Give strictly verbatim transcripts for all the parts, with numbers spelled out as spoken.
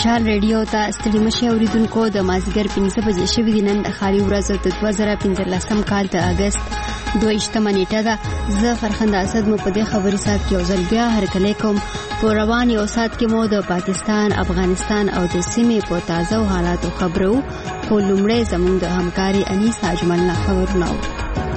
مشال ریډیو ته ستړي مشي اوریدونکو د مازیګر پنځه بجې شوې دي. نن د خالي ورځ د دوه زره پنځلسم کال د اگست دویشتمه نیټه ده. زه فرخنده اسد مو په دې خبري سات کې یو ځل بیا هرکلی کوم. په روان یو سات کې مو د پاکستان، افغانستان او د سیمې په تازه حالاتو خبرو. خو لومړی زموږ د همکاري انیس اجمل نه خبرونه و.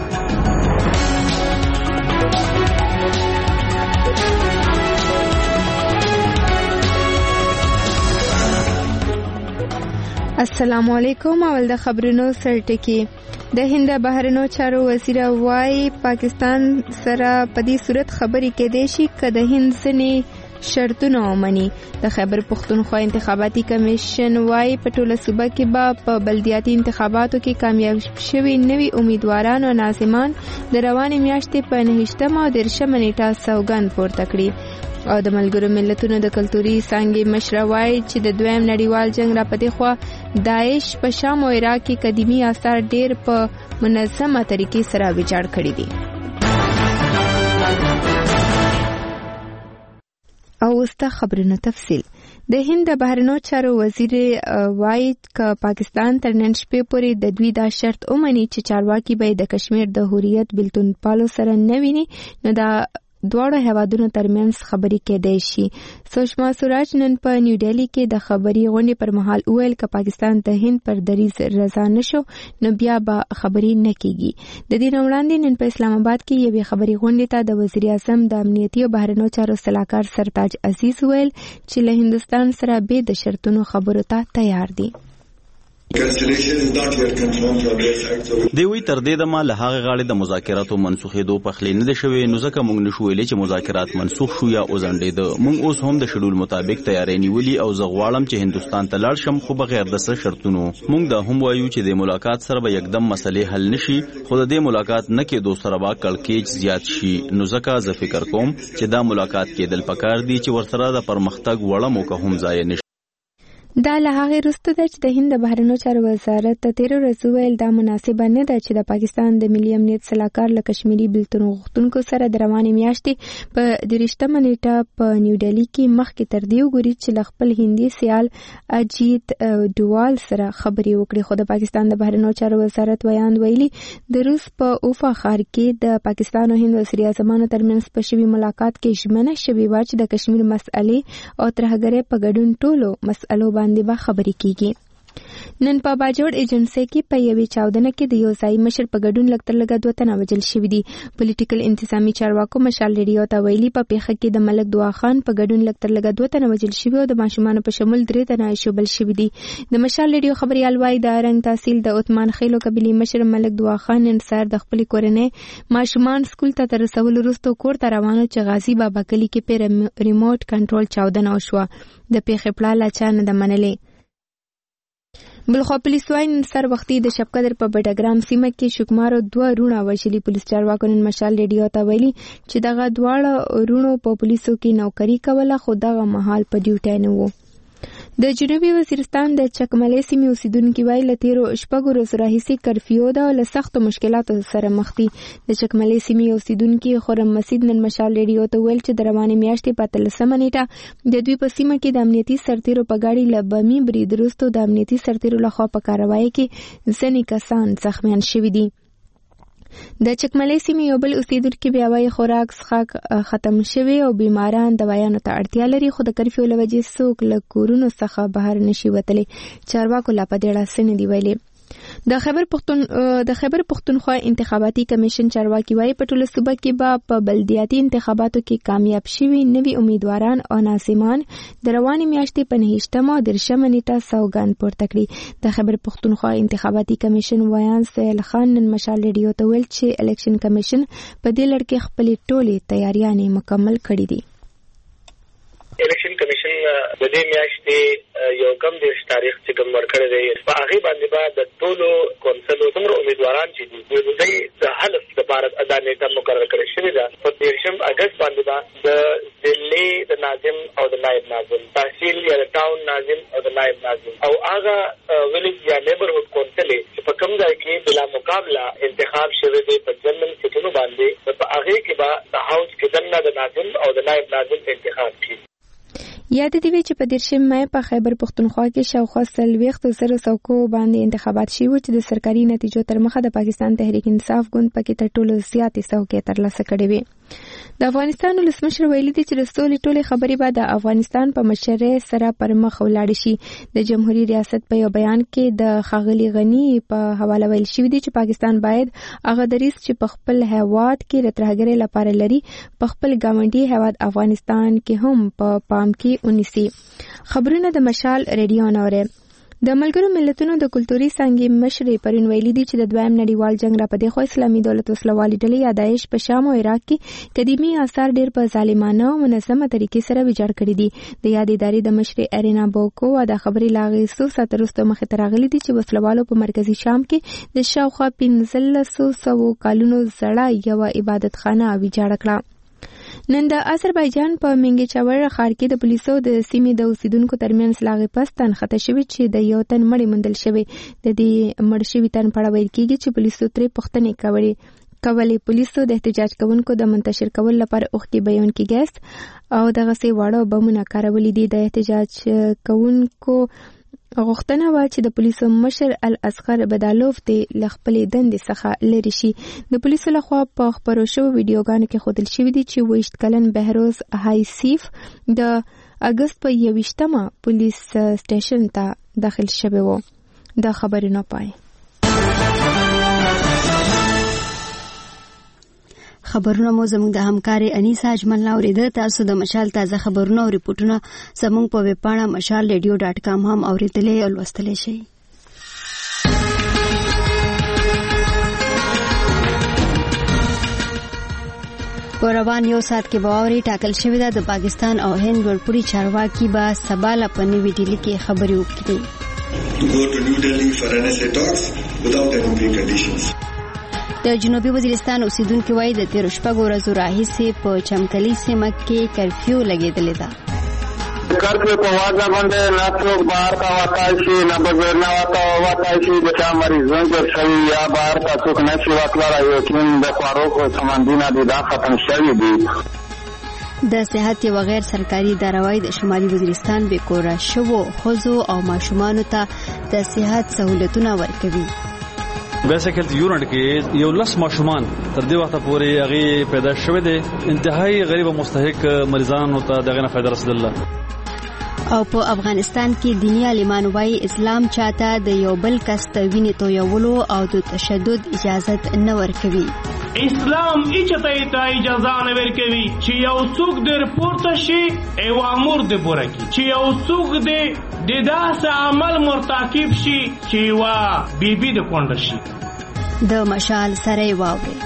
السلام علیکم. اول د خبرونو سرټکی. د هند بهرنیو چارو وزیر وايي پاکستان سره په دې صورت خبرې کېدې شي که د هند ځینې شرطونه ومني. د خیبر پختونخوا انتخاباتي کمیشن وايي په ټوله صوبه کې به په بلدیاتي انتخاباتو کې کامیاب شوي نوي امیدواران او ناظمان د روانې میاشتې په نهشتمه او دېرشمه نیټه سوګند پورته کړي. او د ملګرو ملتونو د کلتوري څانګې مشر وايي چې د دویم نړیوال جنگ را پدې خوا داعش په شام او عراق کې قدیمي آثار ډېر په منظمه طریقې سره ویجاړ کړي دي. او وسته خبرونه تفصیل. د هند بهرنیو چارو وزیر وايي چې پاکستان تر نن شپې پورې د دوی دا شرط ومني چې چارواکي به د کشمیر د حریت بلتون پالو سره نه ویني نو دا دواړو هیوادونو ترمنځ خبرې کېدای شي. سوشما سوراج نن په نیو ډیلی کې د خبري غونډې پر مهال وویل که پاکستان د هند پر دریځ رضا نشو نو بیا به خبرې نه کیږي. د دې وړاندې نن په اسلام آباد کې یوې خبري غونډې ته د وزیر اعظم د امنیتي او بهرنیو چارو سلاکار سرتاج عزیز ویل چې له هندستان سره به د شرطونو خبرو ته تیار دي. دی وی تر دې دمه له هغه غاړې د مذاکراتو منسوخېدو په خلی نه دي شوی نو ځکه موږ نشو ویلې چې مذاکرات منسوخ شو یا وزندېده. موږ اوس هم د شډول مطابق تیاری نیولې او زه غواړم چې هندستان ته لاړ شم خو بغیر د څه شرطونو. موږ دا هم وایو چې د ملاقات سره به یکدم مسلې حل نشي خو د دې ملاقات نه کېدو سره به کړکېچ زیات شي. نو ځکه زه فکر کوم چې دا ملاقات کېدل پکار دي چې ورسره د پرمختګ وړه موقع هم ضایع نشي. دا له هغې وروسته ده چې د هند د بهرنیو چارو وزارت ته تېره ورځ وویل دا مناسبه نه ده چې د پاکستان د ملي امنیت سلاکار له کشمیري بلتون غوښتونکو سره د روانې میاشتې په دېرشتمه نیټه په نیو ډیلي کې مخکې تر دې وګوري چې له خپل هندي سیال اجیت ډووال سره خبرې وکړي. خو د پاکستان د بهرنیو چارو وزارت ویاند ویلي د روس په اوفا ښار کې د پاکستان او هند وزیر اعظمانو ترمنځ په شوي ملاقات کې ژمنه شوې وه چې د کشمیر مسئلې او ترهګرۍ په ګډون ټولو مسئلو باندې به خبرې کیږي. نن په باجوړ ایجنسی کې په یوې چاودنه کې د یو ځای مشر په ګډون لږ تر لږه دوه تنه وژل شوي دي. پولیټیکل انتظامی چارواکو مشال ریډیو ته ویلي په پیښه کې د ملک دعا خان په ګډون لږ تر لږه دوه تنه وژل شوي او د ماشومانو په شمول درې تنه ژوبل شوي دي. د مشال ریډیو خبريال وايي د رنګ تحصیل د عثمان خیلو قبیلې مشر ملک دعا خان نن سهار د خپلې کورنۍ ماشومان سکول ته تر رسولو وروسته کور ته روانو چې غازي بابا کلي کې په ریموټ کنټرول چاودنه وشوه. د پیښې پړه لا چا نه ده منلې. بلخوا پولیس وايي نن سر وختي د شپقدر په بډګرام سیمه کې شکمارو دوه رونه وژلي. پولیس چارواکو نن مشال ریډیو ته ویلي چې دغه دواړه رونو په پولیسو کې نوکري کوله خو دغه مهال په ډیوټي نه وو. د جنوبي وزیرستان د چکملې سیمې اوسیدونکي وايي له تیرو شپږو ورځو راهیسې کرفیو ده او له سختو مشکلاتو سره مخ دي. د چکملې سیمې اوسیدونکي خرم مسید نن مشال ریډیو ته ویل چې د روانې میاشتې په اتلسمه نیټه د دوی په سیمه کې د امنیتي سرتیرو په ګاډي له بمي برید وروسته د امنیتي سرتیرو لخوا په کاروایی کې ځینې کسان زخمیان شوي دي. د چکملې سیمې یو بل اوسیدونکي بیا وايي خوراک څښاک ختم شوی او بیماران دوایانو ته اړتیا لري خو د کرفیو له وجې څوک له کورونو څخه بهر نشي وتلی. چارواکو لا په دې اړه څه نه دي ویلي. د خیبر پختون د خیبر پختونخوا انتخاباتي کمیشن چارواکي وايي په ټوله صوبه کې به په بلدیاتي انتخاباتو کې کامیاب شوي نوي امیدواران او ناظمان د روانې میاشتې په نهشتمه او دېرشمه نیټه سوګند پورته کړي. د خیبر پختونخوا انتخاباتي کمیشن ویان سهیل خان نن مشال ریډیو ته ویل چې الیکشن کمیشن په دې لړ کې خپلې ټولې تیاریانې مکمل کړې دي. الیکشن کمیشن د دې میاشتې یو کم دیرش تاریخ چې کوم ورکړی دی په هغې باندې به د ټولو کونسلو څومره امیدواران چې دي د دوی د حلف لپاره دا نیټه مقرره کړې شوې ده. په دېرشم اګست باندې به د ضلعې د ناظم او د نایب ناظم، تحصیل یا د ټاون ناظم او د نایب ناظم او هغه ویلیج یا نیبرهوډ کونسل چې په کوم ځای کې بلا مقابله انتخاب شوی دی په جنرال سیټونو باندې په هغې کې به د هاوس کې دننه د ناظم او د نایب ناظم انتخاب کېږي. یاد دی چې په دیرشم مای په خیبر پختونخوا کې شاوخوا څلوېښت زره څوکو باندې انتخابات شوي چې د سرکاري نتیجو تر مخه د پاکستان تحریک انصاف ګوند پکې تر ټولو زیاتې څوکۍ ترلاسه کړې وې. د افغانستان ولسمشر ویلي دی چې د سولې ټولې خبرې به د افغانستان په مشرۍ سره پر مخ ولاړې شي. د جمهوریت ریاست په یو بیان کې د ښاغلي غني په حواله ویل شوي دي چې پاکستان باید هغه دریځ چې په خپل هیواد کې د ترهګرۍ لپاره لري په خپل ګاونډي هیواد افغانستان کې هم په پام کې ونیسي. خبرونه د مشال ریډیو نوره. د ملګرو ملتونو د کلتوري څانګې مشرې پرون ویلي دي چې د دویم نړیوال جنگ را پدې خو اسلامي دولت وسلوالي ډلې یا داعش په شام او عراق کې قدیمي آثار ډېر په ظالمانه او منظمه طریقې سره ویجاړ کړي دي. د یاد ادارې د مشرې ارینا بوکو د خبرې لاغې څو ساعته وروسته مخې ته راغلي دي چې وسلوالو په مرکزي شام کې د شاوخوا پنځلسو سوو کالونو زړه یوه عبادتخانه ویجاړه کړه. نن د آذربایجان په منګیچاور ښار کې د پولیسو د سیمې د اوسیدونکو ترمنځ لاغې پس تنخته شوې چې د یو تن مړی موندل شوی. د دې مړ شوي تن په اړه ویل کېږي چې پولیسو ترې پوښتنې کولې کولې پولیسو د احتجاج کوونکو د منتشر کولو لپاره اوښکې بهیونکي ګیس او دغسې واړه بمونه کارولي دي. د احتجاج کوونکو غوښتنه وه چې د پولیسو مشر الاصغر بدالوف د له خپلې دندې څخه لرې شي. د پولیسو لخوا په خپرو شوو ویډیوګانو کې ښودل شوي دي چې اووه کلن بهروز هایسیف د اګست په یوویشتمه پولیس سټیشن ته داخل شوی و. د خبرونو پای. خبرونه مو زموږ د همکاري انیسا اجمل ناوریده. تاسو د مشال تازه خبرونه او ریپورتونه زموږ په ویب پاڼه مشال ریډیو ډاټ کام هم اوریدلای او لوستلای شئ. په روان یو ساعت کې باوري ټاکل شوې ده د پاکستان او هند ورپوري چارواکي به سبا له په نوې ډیلي کې خبرې وکړي. To go to New Delhi for N S A talks without any preconditions. د جنوبي وزیرستان اوسیدونکو وایي د تیرو شپږو ورځو راهیسې په چمکلي سیمه کې کرفیو لګېدلې ده. کرفیو په وجه باندې نه څوک بهر ته وتای شي نه به نه وتای شي. د چا مریضونه جوړ شوي یا بهر ته څوک نه شي وتلای. یقین د خوړو خو سمندونه دي دا ختم شوي دي. د صحت یو غیر سرکاري اداره وایي د شمالي وزیرستان بې کوره شوو ښځو او ماشومانو ته د صحت سهولتونه ورکوي. بیسیکل یونټ کې یو لس ماشومان تر دې وخته پورې هغه پیدا شوه دي. انتهایی غریب او مستحق مریضانو ته دغه نه فائدہ رسیدله. او په افغانستان کې دینی عالمان وایي اسلام چاته د یو بل کس ته وینې تویولو او د تشدد اجازت نه ورکوي. اسلام ایچته ته اجازه نه ورکوي چې یو څوک د پورته شي اوامر د پوره کی چې یو څوک د د داسې عمل مرتکب شي چې وا بیبي د کونډه شي. د مشال سره واوري.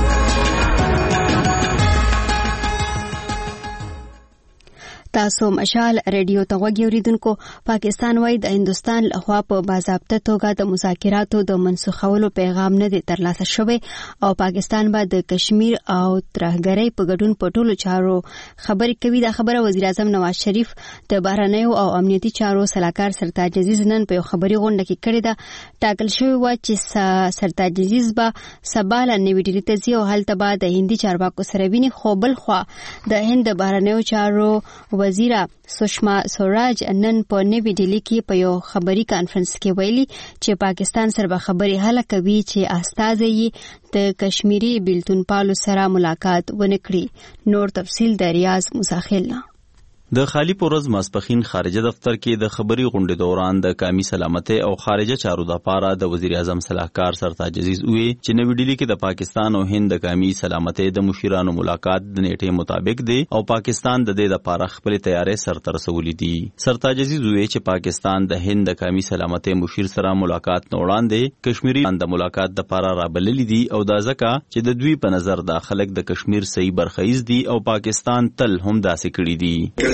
تاسو مشال ریډیو ته غوږی اوریدونکو. پاکستان وایي د هندستان لخوا په باضابطه توګه د مذاکراتو د منسوخولو پیغام نه دی ترلاسه شوی او پاکستان به د کشمیر او ترهګرۍ په ګډون په ټولو چارو خبرې کوي. دا خبره وزیر اعظم نواز شریف د بهرنیو او امنیتي چارو سلاکار سرتاج عزیز نن په خبري غونډه کې کړې ده. ټاکل شوی و چې سرتاج عزیز به سبا له نوې ډیلي ته ځي او هلته به د هندي چارواکو سره ویني. خو بل خوا د هند د بهرنیو چارو وزیره سشما سوراج نن په نوې ډیلي کې په یو خبري کانفرنس کې ویلي چې پاکستان سره به خبرې حل کوي چې استازي د کشمیری بیلتون پالو سره ملاقات ونکړي. نور تفصیل د ریاض مساخیل نه. د خالی پورز ماسپخین خارجه دفتر کې د خبري غونډې دوران د قومي سلامتۍ او خارجه چارو د پاره د وزیر اعظم صلاحکار سرتاج عزیز وی چې نوې ډیلي کې د پاکستان او هند د قومي سلامتۍ د مشیرانو ملاقات د نیټه مطابق دی او پاکستان د دې لپاره خپل تیارې سر تر رسولې دي. سرتاج عزیز وی چې پاکستان د هند د قومي سلامتۍ مشیر سره ملاقات نه وړاندې کشمیری د ملاقات د لپاره رابللې دي او دا ځکه چې د دوی په نظر د خلک د کشمیر صحیح برخیز دي او پاکستان تل هم داسې کړی دي.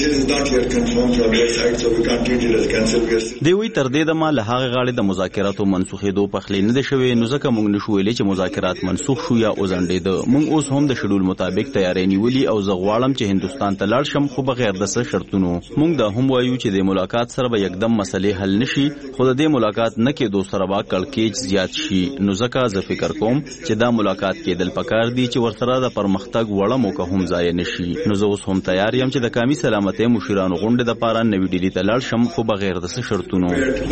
دی وی تر دې دمه له هغه غاړې د مذاکراتو منسوخېدو په خلی نه دی شوی نو ځکه موږ نشو ویلی چې مذاکرات منسوخ شو یا وزنډېده. موږ اوس هم د شډول مطابق تیاری نیولي او زه غواړم چې هندوستان ته لاړ شم خو بغیر د څه شرطونو. موږ دا هم وایو چې د ملاقات سره به یکدم مسلې حل نشي خو د دې ملاقات نه کېدو سره به کړکېچ زیات شي. نو ځکه زه فکر کوم چې دا ملاقات کېدل پکار دي چې ورسره د پرمختګ وړه موقع هم ضایع نشي. نو زه اوس هم تیار یم چې د قومي قومي سلامتۍ مشرانو غونډې د پاره نوې ډیلی ته لاړ شم خو بغیر د شرطونو.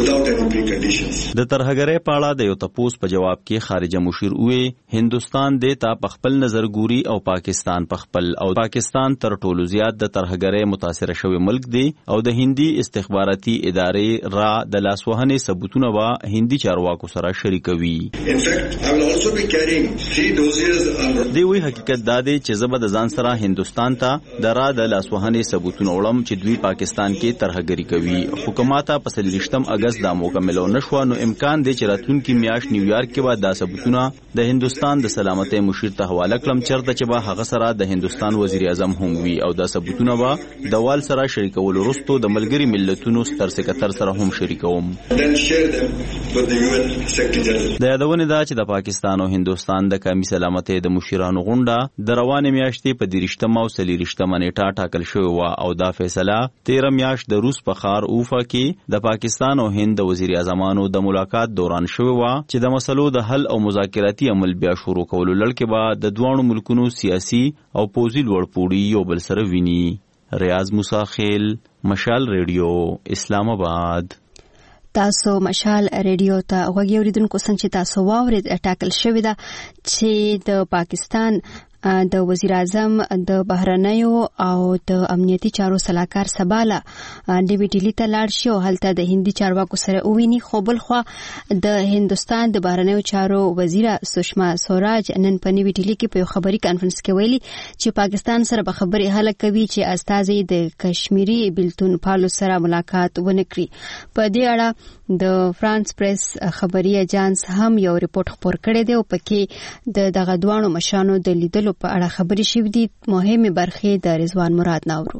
د ترهګرۍ په اړه د یو تپوس په جواب کې خارجه مشیر وې هندستان د تا په خپل نظر ګوري او پاکستان په خپل او پاکستان تر ټولو زیات د ترهګرۍ متاثر شوی ملک دی او د هندي استخباراتي ادارې را د لاسوهنې ثبوتونه وا هندي چارواکو سره شریکوي. دی وی حقیقت دا دی چې زبر د ځان سره هندستان ته د را د لاسوهنې ثبوتونه وړم چې دوی پاکستان کې ترهګری کوي. حکومت په سلیشتم اگست دا مکملو نشو نو امکان دی چې راتلونکي میاشت نیویارک کې به دا ثبوتونه د هندستان د سلامتۍ مشیر ته حواله کړم چرته چې به هغه سره د هندستان وزیر اعظم هم وي او دا ثبوتونه به د وال سره شریکول وروسته د ملګری ملتونو ستر سکرټر سره هم شریکوم. د یادونه دا چې د پاکستان او هندستان د قومي سلامتۍ د مشیرانو غونډه د روانې میاشتې په دیرشتمه او څلېرشتمه نیټه ټاکل شوې وه او دا فیصله تیره میاشت د روس په ښار اوفا کې د پاکستان او هند د وزیر اعظمانو د ملاقات دوران شوې وه چې د مسلو د حل او مذاکراتي عمل بیا شروع کولو لړ کې به د دواړو ملکونو سیاسي او پوځي لوړپوړي یو بل سره ویني. ریاض موسی خیل، مشال ریډیو، اسلام آباد. تاسو مشال ریډیو ته غوږی اوریدونکو څنګه چې تاسو واورید ټاکل شوې ده چې د پاکستان د وزیر اعظم د بهرنیو او د امنیتي چارو سلاکار سباله نوې ډیلی ته لاړ شي او هلته د هندي چارواکو سره وویني. خو بل خو د هندستان د بهرنیو چارو وزیر سشما سوراج نن په نوې ډیلی کې په خبري کانفرنس کې ویلي چې پاکستان سره به خبرې حل کوي چې استازي د کشمیری بلتون پالو سره ملاقات ونکړي. په دې اړه د فرانس پریس خبري اجانس هم یو ریپورت خپور کړی دی او پکې د دغه دوانو مشانو د لیدلو په اړه خبرې شوې دي. مهمه برخه د رضوان مراد ناورو.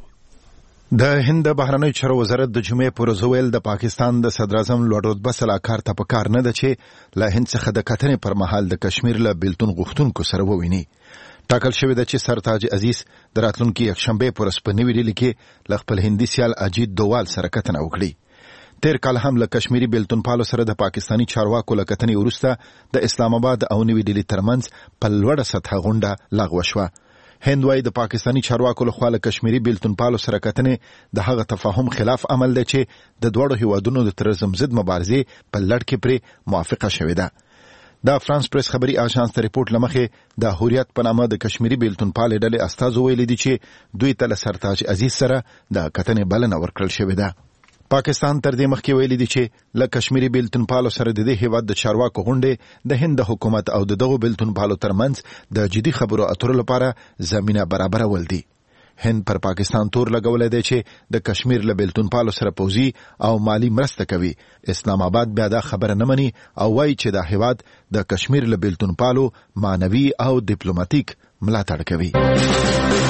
د هند بهرنیو چارو وزارت د جمعې پر ورځ ویل د پاکستان د صدر اعظم لوړ رتبه سلاکار ته پکار نه ده چې له هند څخه د کتنې پر مهال د کشمیر له بلتون غوښتونکو سره وویني. ټاکل شوې ده چې سرتاج عزیز د راتلونکي یکشنبه پر ورځ په نوې ډیلی کې له خپل هندي سیال اجیت دووال سره کتنه وکړي. تیر کال هم له کشمیری بلتون پالو سره د پاکستانی چارواکو له کتنې وروسته د اسلام آباد او نوې ډیلی ترمنځ په لوړه سطحه غونډه لغوه شوه. هند وايي د پاکستانی چارواکو له خوا له کشمیری بلتون پالو سره کتنې د هغه تفاهم خلاف عمل دی چې د دوړو هیوادونو د تروريزم ضد مبارزې په لړ کې پرې موافقه شوې ده. د فرانس پریس خبري اژانس ته ریپورت لمخې د هوریت په نامه د کشمیری بلتون پال ډلې استازو ویلي دي چې دوی ته له سرتاج عزیز سره د کتنې بلنه ورکړل شوې ده. پاکستان تر دې مخکې ویلي دي چې له کشمیری بلتون پالو سره د دې هیواد د چارواکو غونډې د هند حکومت او د دغو بلتون پالو ترمنځ د جدي خبرو اترو لپاره زمينه برابرول دي. هند پر پاکستان تور لګولای دی چې د کشمیر له بلتون پالو سره پوزي او مالی مرسته کوي. اسلام آباد بیا دا خبره نه مني او وایي چې دا هیواد د کشمیر له بلتون پالو مانوي او ډیپلوماټیک ملاتړ کوي.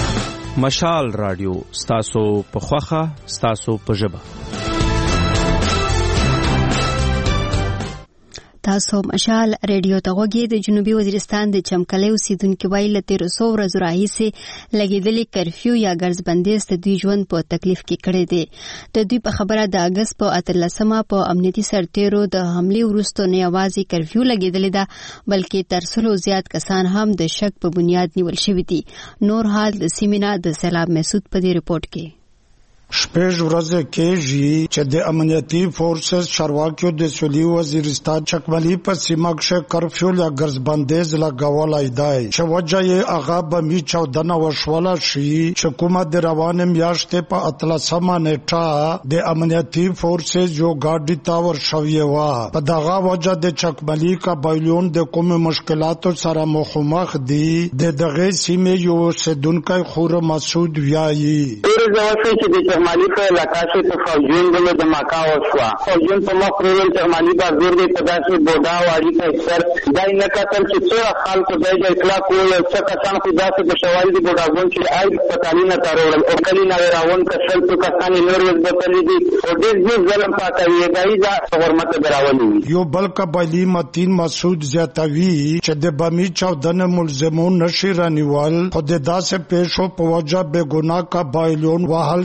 مشال رادیو ستاسو په خوخه ستاسو په ژبه. تاسو مشال ریډیو ته غوږی د جنوبي وزیرستان د چمکلي اوسیدونکو ویل تیر څو ورځې راهیسې لګیدلې کرفیو یا ګرځ بندیز د دوی ژوند په تکلیف کې کړی دی. د دوی په خبره د اگست په اتلسمه په امنیتي سرتیرو د حمله وروسته نه یوازې کرفیو لګیدلې ده بلکې تر سلو زیات کسان هم د شک په بنیاد نیول شوي دي. نور حال د سیمینا د سیلاب مسعود په دې ریپورت کې. شپږ ورځې کېږي چې د امنیتي فورسز چارواکیو د سولي وزیرستان چکملي په سیمه کې کرفیو یا ګرځ بندیز لګولای دی چې وجه یې هغه به می چودنه وشوله شي چې کومه د روانې میاشتې په اتلسمه نیټه د امنیتي فورسز یو ګاډي ته ورشوې وه. په دغه وجه د چکملي قبایلون د کومو مشکلاتو سره مخامخ دي. د دغه سیمې یو اوسیدونکی خور مسعود وایي چغمالی په علاقه کې په فوجین بلو دماکا وشوه. فوجین په مخ وروړل چغمالی بازور دی په داسې بوډا واړي اکثر دای نه کتل چې څوره خلکو دی د اطلاق ویل څه کسان خو داسې په شوال دي بوډاګون چې آی پتالی نه تاروړل او کلی نه راون کسل تو کسان نور وځبتلی دي او ډېر ډېر ظلم پاتوي دای دا حرمت دراولي. یو بل قبایلی متین مسعود زیاتوي چې د بمی چودنه ملزمون نشي رانیول خو د داسې پیښو په وجه به ګناه قبایلون وهل شي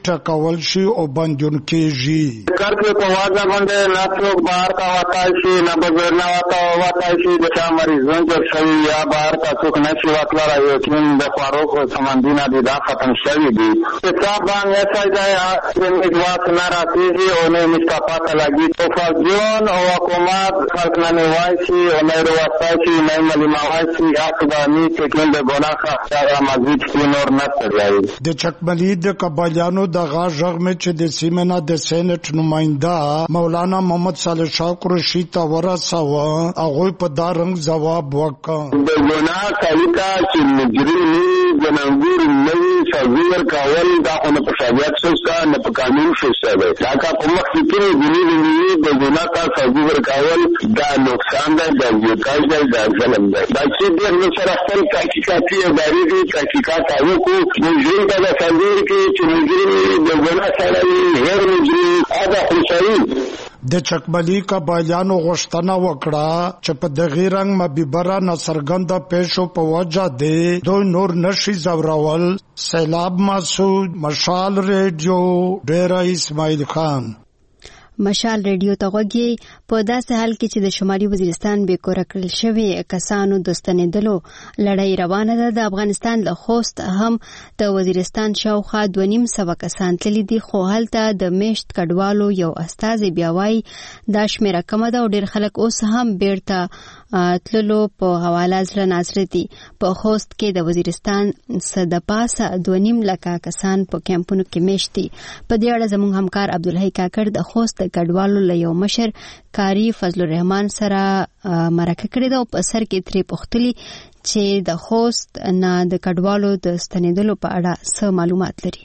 لچا کول شي او بندون کېږي. کرفیو په وجه باندې نه څوک بهر ته وتای شي، نه بزرګ نه وته وتای شي. د چا مریضان جوړ شوي یا بهر ته څوک نه شي وتلای. یقین د خوراک او سمندینه دي دا ختم شوي دي. حساب باندې اچای دی اجواس نه رسېږي او نه مصطفی ته لګي. تو فجون او حکومت خلق نه نیوای شي او نه رواسای شي نه ملیموای شي. اقدامي تکین د ګناه هغه مزید کې نور نه ترلای. د چکملي د قبایلیانو د غاژغ مې چې د سیمنا د سېنټ نماینده مولانا محمد صالح شاه قریشي ته ورساوه، هغوی په دا رنګ ځواب وکړ. د ګناه طریقه چې مجرمي جنګور نه سازور کول دا خو نه په شریعت شوسته نه په قانون شوسته دی. دا کا په مخ کې دي دي د ګناه کا سازور کول دا نقصان دی، دا ځکه دی دا ظلم دی. دا چې د نو سره خپل تحقیقاتي ادارې دي تحقیقات وکړو. مجرم دا سازور کې چې مجرم د ګناه سره غیر مجرم هغه خوشالي. د چکملي قبایلیانو غوښتنه وکړه چې په دغه رنګ مبیبره ناڅرګنده پیښو په وجه دی دوی نور نشي زورول. سیلاب مسعود، مشال ریډیو، ډیره اسماعیل خان. مشال ریډیو ته غوږی. په داسې حال کې چې د شمالي وزیرستان بې کوره کړل شوي کسانو د ستنېدلو لړۍ روانه ده، د افغانستان له خوست هم د وزیرستان شاوخوا دوه نیم سوه کسان تللي دي، خو هلته د میشت کډوالو یو استازی بیا وایي دا شمېره کمه ده او ډېر خلک اوس هم بیرته تللو په حواله زړه نازړه دي. په خوست کې د وزیرستان څه د پاسه دوه نیم لکه کسان په کیمپونو کې میشت دي. په دې اړه زموږ همکار عبدالحی کاکړ د خوست کډوالو له یو مشر کاری فضل الرحمن سره مرکه کړې ده او په سر کې ترې پوښتلي چې د خوست نه د کډوالو د ستنېدلو په اړه څه معلومات لري.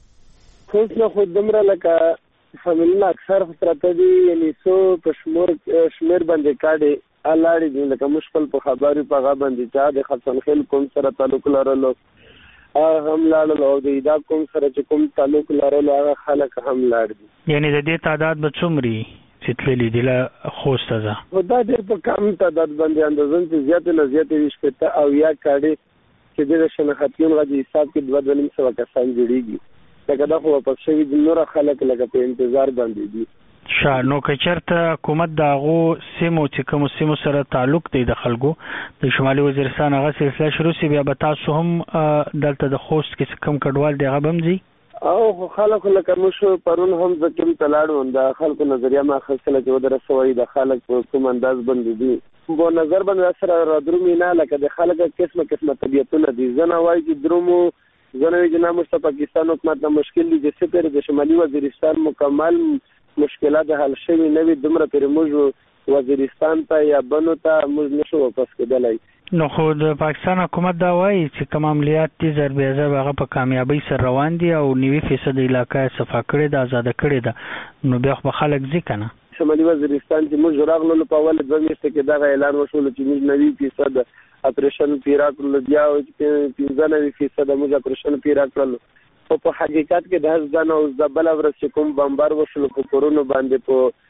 خوست نه خو دومره لکه فامیلونه اکثر پراته دي، یعنې څو په شمور شمېر باندې کاډې الاړې دي. لکه موږ خپل په خبرو په هغه باندې چا د خپلخیل کوم سره تعلق لرلو هغه هم لاړل او د ایدا کوم سره چې کوم تعلق لرلو هغه خلک هم لاړ دي. یعنې د دې تعداد به څومره چې تللي دي له خوست ته؟ خو دا ډېر په کم تعداد باندې اندازن چې زیاتې نه زیاتې وي شپېته او یا کاډې چې د شناختیون غږ حساب کې دوه دوه نیم سوه کسان جوړېږي. لکه دا خو واپس شوي دي، نور خلک لکه په انتظار باندې دي. شا نو که چېرته حکومت د هغو سیمو چې کومو سیمو سره تعلق دی د خلکو د شمالي وزیرستان هغه سلسله شروع سي، بیا به تاسو هم دلته د خوست کې کوم کډوال دی هغه به هم ځي؟ او خو خلکو لکه موږ پرون هم زه کوم ته لاړو د خلکو نظریه ما اخیستله چې ودرسوی د خلک په کوم انداز باندې دي. په نظر باندې سره را درومي نه، لکه د خلکو قسمه قسمه طبیعتونه دي. زه نه وایي چې درومو، زه نه وایي چې نه موږ ته پاکستان حکومت ته مشکل دي چې څه د شمالي وزیرستان مکمل مشکلات حل شوي نه وي، دومره پرې موږ وزیرستان ته یا بنو ته موږ نشو واپس کېدلی. نو خو د پاکستان حکومت دا وایي چې کوم عملیات دي ضربې ضرب هغه په کامیابۍ سره روان دي او نوي فیصد علاقه صفا کړې ده، آزاده کړې ده، نو بیا خو به خلک ځي که نه؟ شمالي وزیرستان چې موږ راغلو په اول دوه میاشتې کې دغه اعلان وشولو چې موږ نوي فیصد اپریشن پیرا کړلو، بیا پنځه نوي فیصد موږ اپریشن پیرا کړلو. خو په حقیقت کې د هغه ځان او د بله ورځ چې کوم بمبار وشولو په کورونو باندې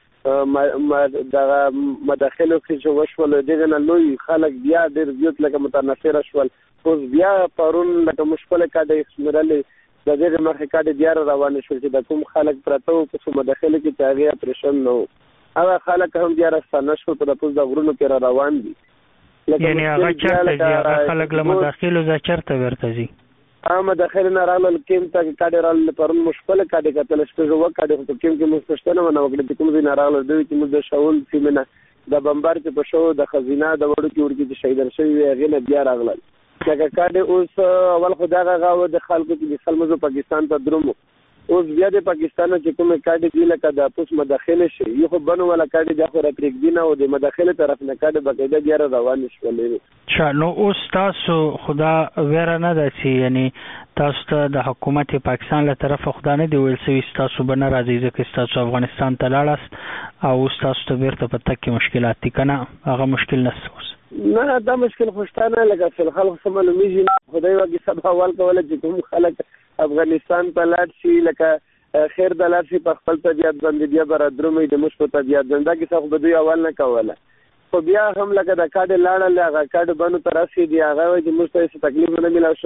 په دغه مداخلو کې چې وشول دغه نه لوی خلک بیا ډېر زیات لکه متنفره شول. اوس بیا پرون لکه مشکله کاډې شمېرلې د دغه مخکې کاډې بیا روانې شول چې د کوم خلک پراته وو په مداخلو کې چې هغې اپریشن نه و، هغه خلک هم بیا راستانه شول په د پوز د غرونو کې را روان دي. یعنې هغه چېرته ځي؟ هغه خلک له مداخلو ځای چېرته بیرته ځي؟ عامه داخل نه راغلل کیم ته کاډې راغلل پرون مشکله کاډې کتل شپږ وو کاډې په کیم کې موږ پښتنه ونه وکړه چې کوم ځای نه راغلل دوی چې موږ د شاول سیمه د بمبار چې په شو د خزینه د وړو کې ورګي چې شهیدان شوي هغه نه بیا راغلل. لکه کاډې اوس اول خو دغه غاوه د خلکو چې د سلمزو پاکستان ته درومو، اوس بیا د پاکستان چې کومه کاډې دی لکه د پوس مداخله شي یو خو بنو ولا کاډې د خو راپریک دی نه او د مداخله طرف نه کاډې بقاعده بیا روان شولې. چا نو اوس تاسو خدا ویره نه ده چې یعنی تاسو ته د حکومت پاکستان له طرفه خدا نه دی ویل سوي تاسو به نه راځئ ځکه تاسو افغانستان ته لاړاست او اوس تاسو ته بیرته په تک کې مشکلات دي که نه؟ هغه مشکل نشته اوس؟ نه دا مشکل خوشتانه لکه چې خلکو څه معلومیږي خدای وکړي سبا اول کوله چې کوم خلک افغانستان ته لاړ شي لکه خیر د لاړ شي په خپل طبیعت باندې بیا به رادرومي د موږ په طبیعت باندې دا کیسه خو به دوی اول نه کوله، خو بیا هم لکه د کاډې لاړل هغه کاډې بنو ته راسېدي هغه وایي چې موږ ته هېڅ تکلیف نه میلاو شوی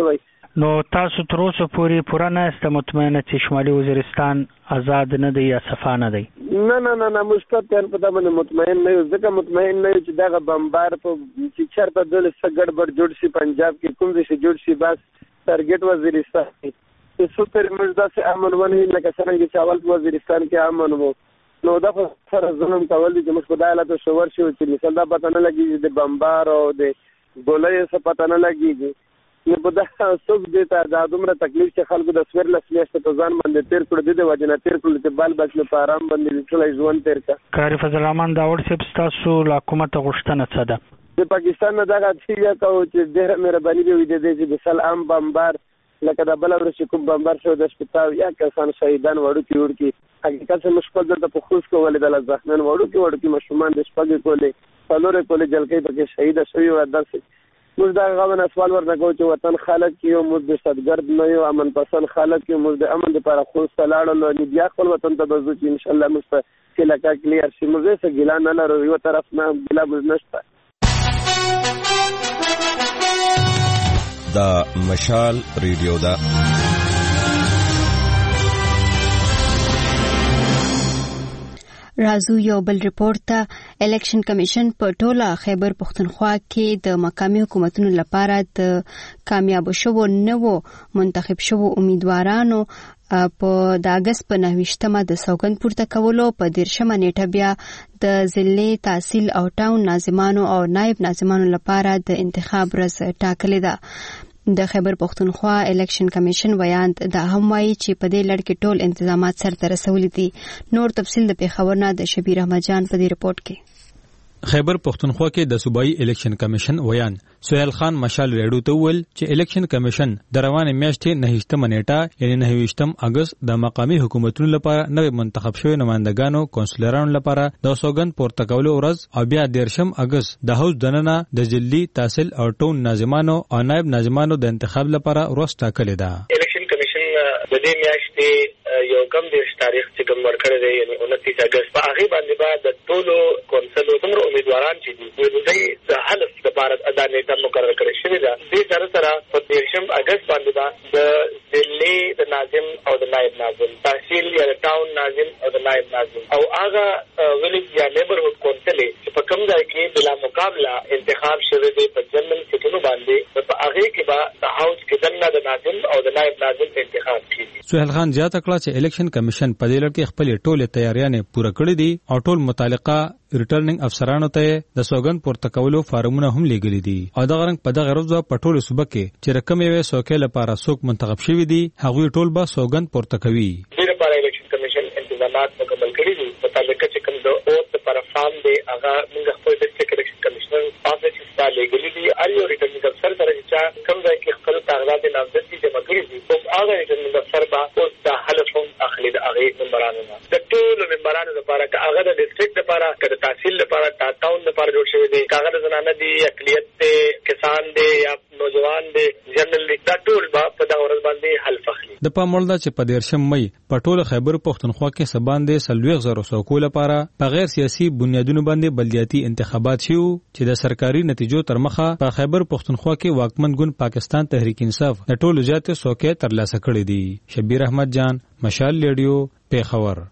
نو تاسو تر اوسه پورې پوره نه است مطمئنه چې شمالي وزیرستان آزاد نه دی یا صفا نه دی؟ نه نه نه نه مشکل تر په دمه مطمئن نه یو ځکه مطمئن نه چې دغه بمبار په چې چرته د سګړ بر جوړ شي پنجاب کې کوم ځای شي جوړ شي بس ټارګټ وزیرستان چې سوتر مرزا سے امن ونی لکه څنګه چې اول وزیرستان کې امن وو نو دا سره ظلم کول دي چې موږ خدای له تو شور شو چې مثال دا پته نه لګي د بمبار او د ګولې څه پته نه لګي نو په دا څوک دې ته دا دومره تکلیف چې خلکو د سویر لسمیاشت په ځان باندې تیر کړو د وجنه تیر کړو چې بال بچ په آرام باندې ټول ژوند تیر کا کاری فضل الرحمن داور صاحب تاسو لا حکومت غوښتنه څه ده د پاکستان نه دا چې کو چې ډېر مهرباني به وي د دې چې سلام بمبار لکه د بل ورځ کوم بمبار شو د سپیټال یا کسان شهیدان وړو کې وړ کې حقیقت سره مشکل ده په خوش کولې د زخمن وړو کې وړو کې مشومان د شپږ کولې څلور کولې جلکې پکې شهید شوی و داسې موږ دا غوښنه سوال ورنکو چې وطن خالق کیو موږ د صدګرد نه یو امن پسند خالق کیو موږ د امن لپاره خو ستلاړو نو بیا خپل وطن ته بزو چې ان شاء الله موږ په لکه کلیر شي موږ څه ګیلا نه لرو یو طرف نه بلا موږ نشته. دا مشال ریډیو دا رازو یو بل ریپورت ته الیکشن کمیشن په ټوله خیبر پختونخوا کې د مقامی حکومتونو لپاره د کامیاب شوو نوو منتخب شوو امیدوارانو په د اگست په نهویشتمه د سوګند پورته کولو په دیرشمه نیټه بیا د ضلع تحصیل او ټاون ناظمانو او نائب ناظمانو لپاره د انتخاب ورځ ټاکلې ده. د خیبر پختونخوا الیکشن کمیشن ویاند دا هم وایي چې په دې لړ کې ټول انتظامات سرته رسولي دي. نور تفصیل د پیښور نه د شبیر احمد جان په دې رپورت کې. خیبر پختونخوا کې د صوبایي الیکشن کمیشن ویان سہیل خان مشال ریډیو ته ویل چې الیکشن کمیشن د روانې میاشتې نهشتمه نیټه یعنی نهویشتم اگست د مقامی حکومتونو لپاره نوې منتخب شوی نمائندګانو کونسلرانو لپاره د سوګند پورته کولو ورځ او بیا دیرشم اگست د هوس دننه د ضلعي تحصیل او ټاون ناظمانو او نائب ناظمانو د انتخاب لپاره ورځ ټاکلې ده. الیکشن کمیشن د دې میاشتې یو کم د تاریخ چې کوم ورکړی دی یعنی انتیس اگست په هغه باندې بعد د ټولو کونسلو څومره امیدواران چې دي دوی د حلف لپاره ادا نیټه مقرره کړې شوې ده. دې سره سره په دیرشم اگست باندې بعد د ضلع د ناظم او د نائب ناظم تحصیل یا د ټاون ناظم او د نائب ناظم او هغه ویلیج یا نیبرهود کونسل چې په کوم ځای کې بلا مقابله انتخاب شوی دی په جنرال سیټونو باندې په هغه کې به د هاوس کې دنه د ناظم او د نائب ناظم انتخاب کیږي. سہیل خان زیاته کړه چې الیکشن کمیشن په دې لړ کې خپل ټولې تیاریاں پوره کړې دي او ټول متعلقه ریټرنینګ افسرانو ته د سوګند پورته کولو فارمونه هم لېږلي دي او د غرنګ په دغه ورځ په ټولو صوبه کې چې رقم یې سوکې لپاره څوک منتخب شوی دي هغوی ټول به سوګند پورته کوي. د لپاره الیکشن کمیشن انتظامات مکمل کړي دي په تعلق چې کوم د اوت لپاره فارم دی هغه موږ خپل ډیسټریکټ الیکشن کمیشنر افیس ته لېږلي دي ار یو ریټرنینګ افسر سره چې کوم ځای کې خپل کاغذات نامزدګي جمع کړي دي او هغه ریټرنینګ افسر به اوس د حلف هم اخلي د هغه ممبرانو نه د ټول ممبرانو لپاره هغه د ډیسټریکټ لپاره کله تحصیل لپاره ټاون لپاره جوړ شوی دی کاغذ زنانه دي اقلیت ته کسان دي یا نوجوان دي جنرال دا ټول په دغه ورځ باندې حلف اخلي. د پاموړدا چې په دیرشم مې په ټول خیبر پختونخوا کې سباندې سلويغ زرو سوکو لپاره په غیر سیاسي بنیادونو باندې بلدیاتي انتخابات شیو چې د سرکاري نتیجو تر مخه په خیبر پختونخوا کې واکمن ګوند پاکستان تحریک انصاف د ټولو زیات سوکې ترلاسه کړې دي. شبیر احمد جان مشال ریډیو پیښور.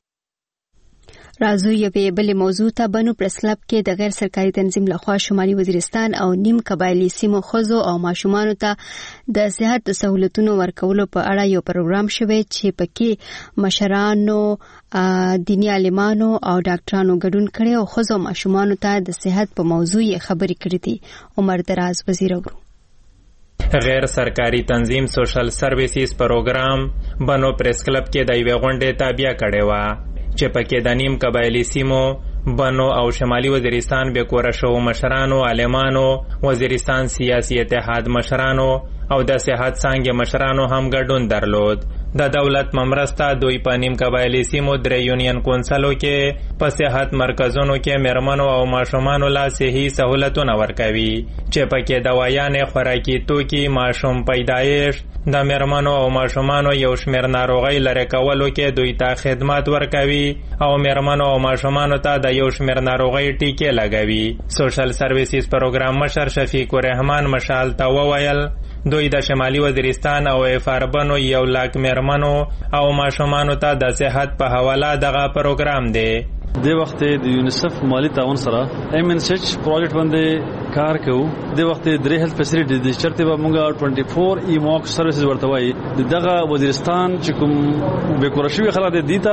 رازو یوې بلې موضوع ته بنو پریس کلب کې د غیر سرکاري تنظیم لخوا شمالي وزیرستان او نیم قبایلی سیمو ښځو او ماشومانو ته د صحت د سہولتونو ورکولو په اړه یو پروګرام شوی چې پکې مشرانو دینی عالمانو او ډاکټرانو ګډون کړي او ښځو او ماشومانو ته د صحت په موضوع یې خبرې کړې دي. عمر دراز وزیر اورو غیر سرکاري تنظیم سوشل سرویسز پروګرام بنو پریس کلب کې د یوې غونډې تابع کړی و چې پکې د نیم قبایلی سیمو بنو او شمالي وزیرستان به کور شو مشرانو عالمانو وزیرستان سیاسي اتحاد مشرانو او د صحت څنګه مشرانو هم ګډون درلود. د دولت ممرسته دوی په نیم قبایلی سیمو درې یونین کونسلو کې په صحت مرکزونو کې مرمنو او ماشومانو لا صحي سہولتونه ورکوي چې پکې دوايانې خوراکي توکي ماشوم پیدایش د مرمنو او ماشومانو یو شمیر ناروغي لری کولو کې دوی ته خدمات ورکوي او مرمنو او ماشومانو ته د یو شمیر ناروغي ټیکې لګوي. سوشل سرویسز پروګرام مشر شفیق الرحمن مشال ته وویل دوی د شمالي وزیرستان او افاربنو یو لاک میرمنو او ماشومانو ته د صحت په حواله دغه پروګرام دی. د وخت د یونیسف مالی تعاون سره ایم ان ایچ پروجیکټ باندې کار کوو. د وخت د هیلث فیسیلیټی د چرته به موږ چوبیس ای موک سرویسز ورته وایي. دغه وزیرستان چې کوم به کورشوي خلک دي دیتا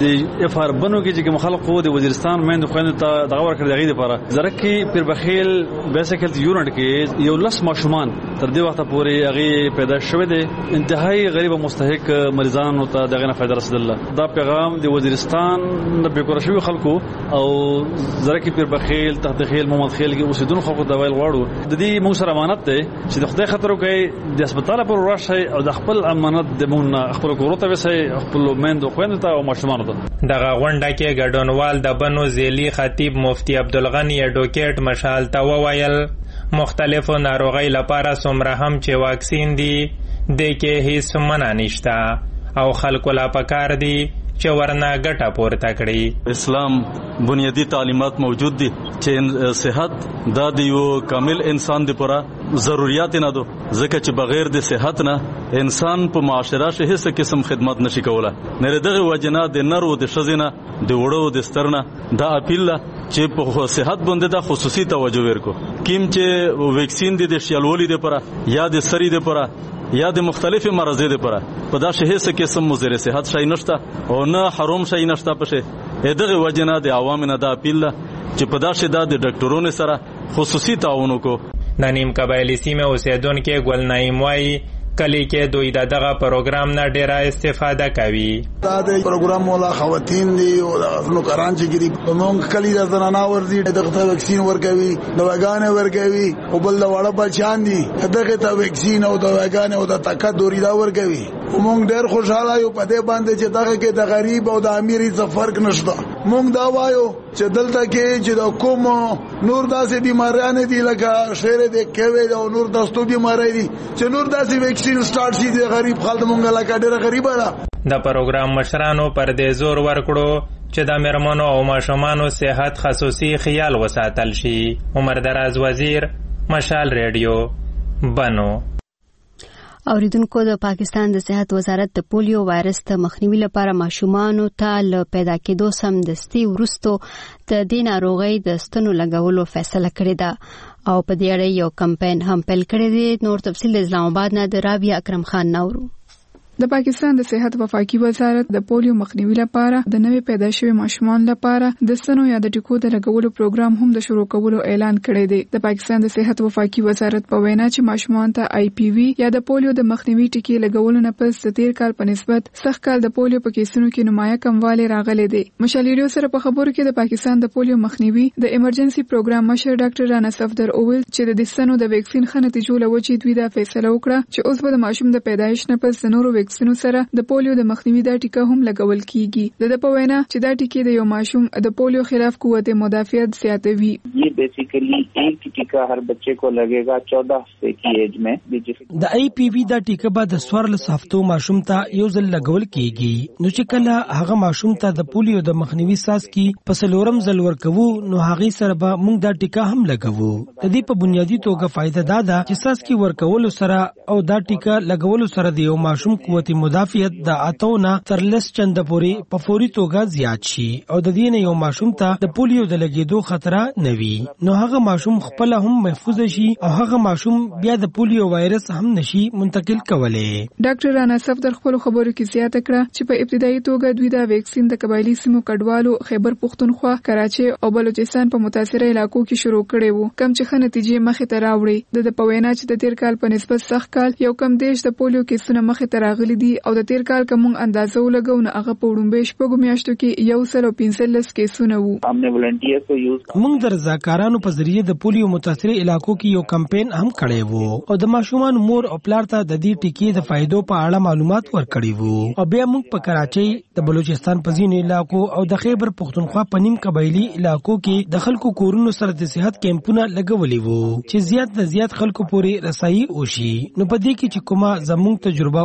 د اف ار بنو کې چې کوم خلکو د وزیرستان مند خويند ته دغه ورکړي دغه لپاره زرکی پر بخیل بیسیک هیلث یونټ کې یو لس ماشومان تر دې وخت پورې هغه پیدا شوه دي. انتهایی غریب او مستحق مریضانو ته دغه نه فائدہ رسیدله. دا پیغام د وزیرستان د به کورشوي خلکو او زرکی پر بخیل تحت خیل محمد خیل کې اوسیدونکو خلکو د ویل غواړو د دې موږ سره امانت ده چې د خدای خاطر کوي د هسپتال پر راشه او د خپل امانت د مونږ خپل کوروته وسه خپل مند خويند ته او ماشومان ته. دغه غونډه کې ګډونوال د بنو زیلی خطیب مفتی عبدالغنی اډوکیټ مشال ته وویل مختلفو ناروغۍ لپاره څومره هم چې واکسین دي د کې هیڅ منع نشته او خلکو لا پکار دي چې ورنه ګټه پورته کړي. اسلام بنیادی تعلیمات موجود دي چې صحت دا د یو کامل انسان لپاره ضرورت نه ده ځکه چې بغیر د صحت نه انسان په معاشره شه هیڅ قسم خدمت نشي کولای. نه دغه وجنه د نرو د شزینه د وړو د سترنه دا اپیل چې په صحت باندې د خصوصي توجه ورکو کیم چې ویکسین د شیالولي لپاره یا د سری لپاره یا د مختلفو مرزې لپاره په دا شه هیڅ قسم مضر صحت شای نشته او نه حرام شای نشته. پشه دغه وجنه د عوامو نه د اپیل چې په دا شه د ډاکټرونو سره خصوصي تعاون وکړو. د نیم قبایلی سیمه اوسیدونکو ګل نعیم وایي کلی کې دوی دغه پروګرام نه ډیره استفاده کوي. دا د پروګرام مولا خواتین دي او نو کران چې ګری موږ کلی د زنانه ورزي دغه ویکسین ورکوي دواګانې ورکوي او بل د وړه بچان دي دغه ته ویکسین او دواګانې او د تکه دوري دا ورکوي. موږ ډېر خوشاله یو په دې باندې چې دغه کې د غریب او د امیر څه فرق نشته. موږ دا وایو چې دلته کې چې د کوم نور داسې بیماریان دي لکه شهر د کوي او نور داستو بیماری دي چې نور داسې ویکسین سٹارټ شي د غریب خلک مونږه لکه ډېر غریب ده. د پروګرام مشرانو پر دې زور ورکړو چې د مېرمنو او ماشومانو صحت خصوصي خیال وساتل شي. عمر دراز وزیر مشال ریډیو بنو. اوریدونکو د پاکستان د صحت وزارت د پولیو وایرس ته مخنیوي لپاره ماشومانو ته له پیدا کېدو سمدستي وروسته د دې ناروغۍ د ستنو لګولو فیصله کړې ده او په دې اړه یو کمپاین هم پیل کړی دی. نور تفصیل د اسلام آباد نه د رابعه اکرم خان نورو. د پاکستان د صحت وفاقي وزارت د پولیو مخنیوي لپاره د نوې پیدا شوی ماشومان لپاره د ستنو یا د ټیکو د لګولو پروګرام هم د شروع کولو اعلان کړی دی. د پاکستان د صحت وفاقي وزارت په وینا چې ماشومان ته آی پی وی یا د پولیو د مخنیوي ټیکي لګولو نه پس د تیر کال په نسبت سخت کال د پولیو په کیسونو کې نمایه کموالی راغلی دی. مشالریو سره په خبرو کې د پاکستان د پولیو مخنیوي د ایمرجنسي پروګرام مشر ډاکټر رانا صفدر اویل چې د ستنو د ویکسین خنتیجو لوچې دوی دا فیصله وکړه چې اوس به د ماشوم د پیدایش نه پس د نورو ویکسینو سره د پولیو د مخنیوي دا ټیکه هم لګول کیږي. د په وینا چې دا ټیکې د یو ماشوم د پولیو خلاف قوت مدافعت زیاتوي. یہ بیسیکلی ایک ټیکه هر بچے کو لگेगा چودہ ہفتے کی ایج میں. د آی پی وی دا ټیکه به د څوارلس هفتو ماشوم ته یو ځل لګول کیږي. نو چې کله هغه ماشوم ته د پولیو د مخنیوي ساس کی پس لورم ځل ورکوو نو هغه سره به موږ دا ټیکه هم لګوو. د دې په بنیادی توګه فائدہ دا ده چې ساس کی ورکول سره او دا ټیکه لګول سره د یو ماشوم قوت مدافعت د اتونه تر لس چند پورې په فوري توګه زیات شي او د دې نه یو ماشوم ته د پولیو د لګیدو خطر نه وي. نو هغه ماشوم خپل هم محفوظ شي او هغه ماشوم بیا د پولیو وایرس هم نشي منتقل کولای. ډاکټر رانا صفدر خپل خبرو کې زیاته کړه چې په ابتدایي توګه دوی دا ویکسین د قبایلی سیمو کډوالو خیبر پختونخوا کراچي او بلوچستان په متاثره علاقو کې شروع کړي وو کم چې ښه نتیجې مخې ته راوړي. د په وینا چې د تیر کال په نسبت سخت کال یو کم دیش د پولیو کیسونه مخې ته راغلي دي او د تیر کال کوم اندازه ولګو نه هغه په وړاندې شپږو میاشتو کې یو سل او پنځلس کیسونه وو. همne ولنټیر کو یوز موږ د رضاکارانو په ذریعہ د پولیو متاثره علاقو کې یو کمپاین هم کړی وو او د ماشومان مور او پلار ته د دې ټیکې د فائدو په اړه معلومات ورکړي وو. او بیا موږ په کراچي د بلوچستان په ځینو علاقو او د خیبر پختونخوا په نیم قبایلی علاقو کې د خلکو کورونو سره د صحت کیمپونه لګولي وو چې زیات نه زیات خلکو پورې رسایي وشي. نو په دې کې چې کومه زموږ تجربه وشوه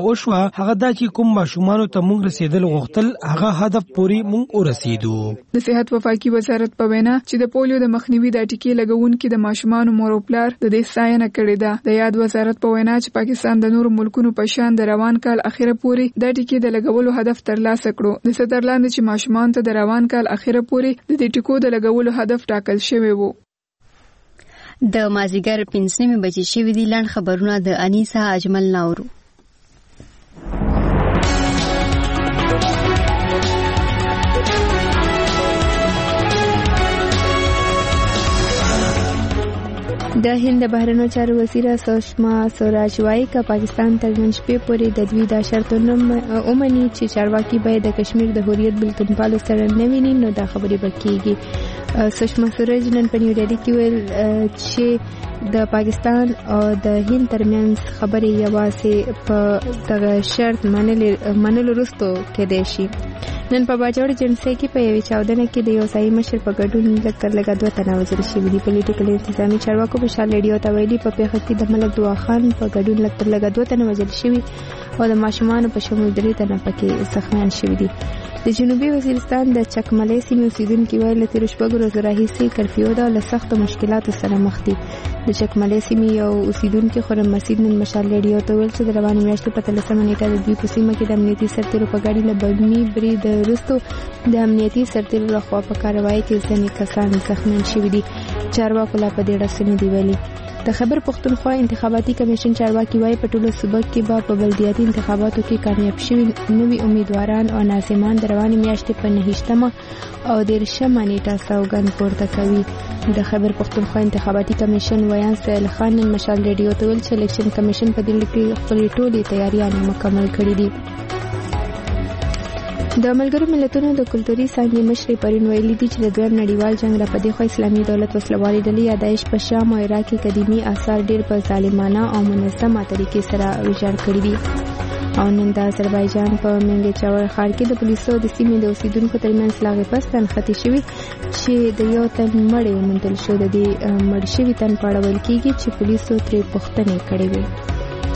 هغه دا چې کوم ماشومان ته موږ رسیدل غوښتل هغه هدف پوري موږ ورسېدو. د صحت وفاقي وزارت په وینا چې د پولیو د مخنیوي د ټیکې لګونکو د ماشومان مور او پلار د دې ستاینه کړې ده. د یاد وزارت په وینا چې پاکستان د نورو ملکونو په شان د روان کال اخیره پورې د ټیکې د لګولو هدف ترلاسه کړو. د سترلاندې چې ماشومان ته د روان کال اخیره پورې د دې ټیکو د لګولو هدف ټاکل شوی وو. د مازیګر پنځه نیمې بجې شوې دي. لنډ خبرونه د انیسا اجمل ناورو. د هند بهرنیو چارو وزیره سشما سوراج وايي چې پاکستان تر نن شپې پورې د دوی د شرطونو اومني چې چارواکي باید د کشمیر د حریت بلتون پالو سره نه ویني نو دا خبرې بکیږي. سشما سوراج نن په نیو ډیلی کې ویل چې د پاکستان او د هند ترمنځ خبرې یوازې په دغه شرط منلو وروسته کېدای شي. نن په باجوړ جنسي کې په یوې چاودنه کې د یو ځای مشر په ګډون لکر لګا دوه تنه وژل شوي دي. پولیټیکل انتظامی چارواکو په شال ریډیو ته ویلي په پیښه کې د ملک دعا خان په ګډون لکر لګا دوه تنه وژل شوي او د ماشومان په شمول درې تنه پکې زخمیان شوي دي. د جنوبي وزیرستان د چکملې سیمې اوسیدونکو ویل چې تیر شپږ ورځې راهیسې کرفیو ده له سخت مشکلاتو سره مخ دي. د چکملې سیمې یو اوسیدونکو خرم مسجد نن مشال ریډیو ته ویل چې د روانې میاشتې په تلسمه نیټه د دوی په سیمه کې د امنیتي سرتیرو په ګاډي له بمي برید وروسته د امنیتي سرتیرو لخوا په کاروایی کې ځینې کسان زخمیان شوي دي. چارواکو لا په دې اړه څه نه دي ویلي. د خیبر پختونخوا انتخاباتي کمیشن چارواکي وايي په ټولو صوبو کې به په بلدیاتي انتخاباتو کې کامیاب شوي نوي امیدواران او ناظمان د روانې میاشتې په نهشتمه او دیرشمه نیټه سوګند پورته کوي. د خیبر پختونخوا انتخاباتي کمیشن ویان سهیل خان نن مشال ریډیو ته ویل چې الیکشن کمیشن په دې کې خپلې ټولې تیاریانې مکمل کړې دي. د ملګرو ملتونو د کلتوري څانګې مشر پرین ویلي دي چې د دویم نړیوال جنگ را پدې خو اسلامي دولت وسلوالي ډلې یادایش په شام او عراق کې قديمي آثار ډېر په ظالمانه او منظمه طریقې سره ویجاړ کړي دي. او نن د آذربایجان په منګچاور ښار کې د پولیسو د سیمې د اوسیدونکو ترمنځ لاغې پس تنختی شوي چې د یو تن مړی وموندل شو. د دې مړ شوي تن په اړه ویل کېږي چې پولیسو ترې پوښتنې کړې وې.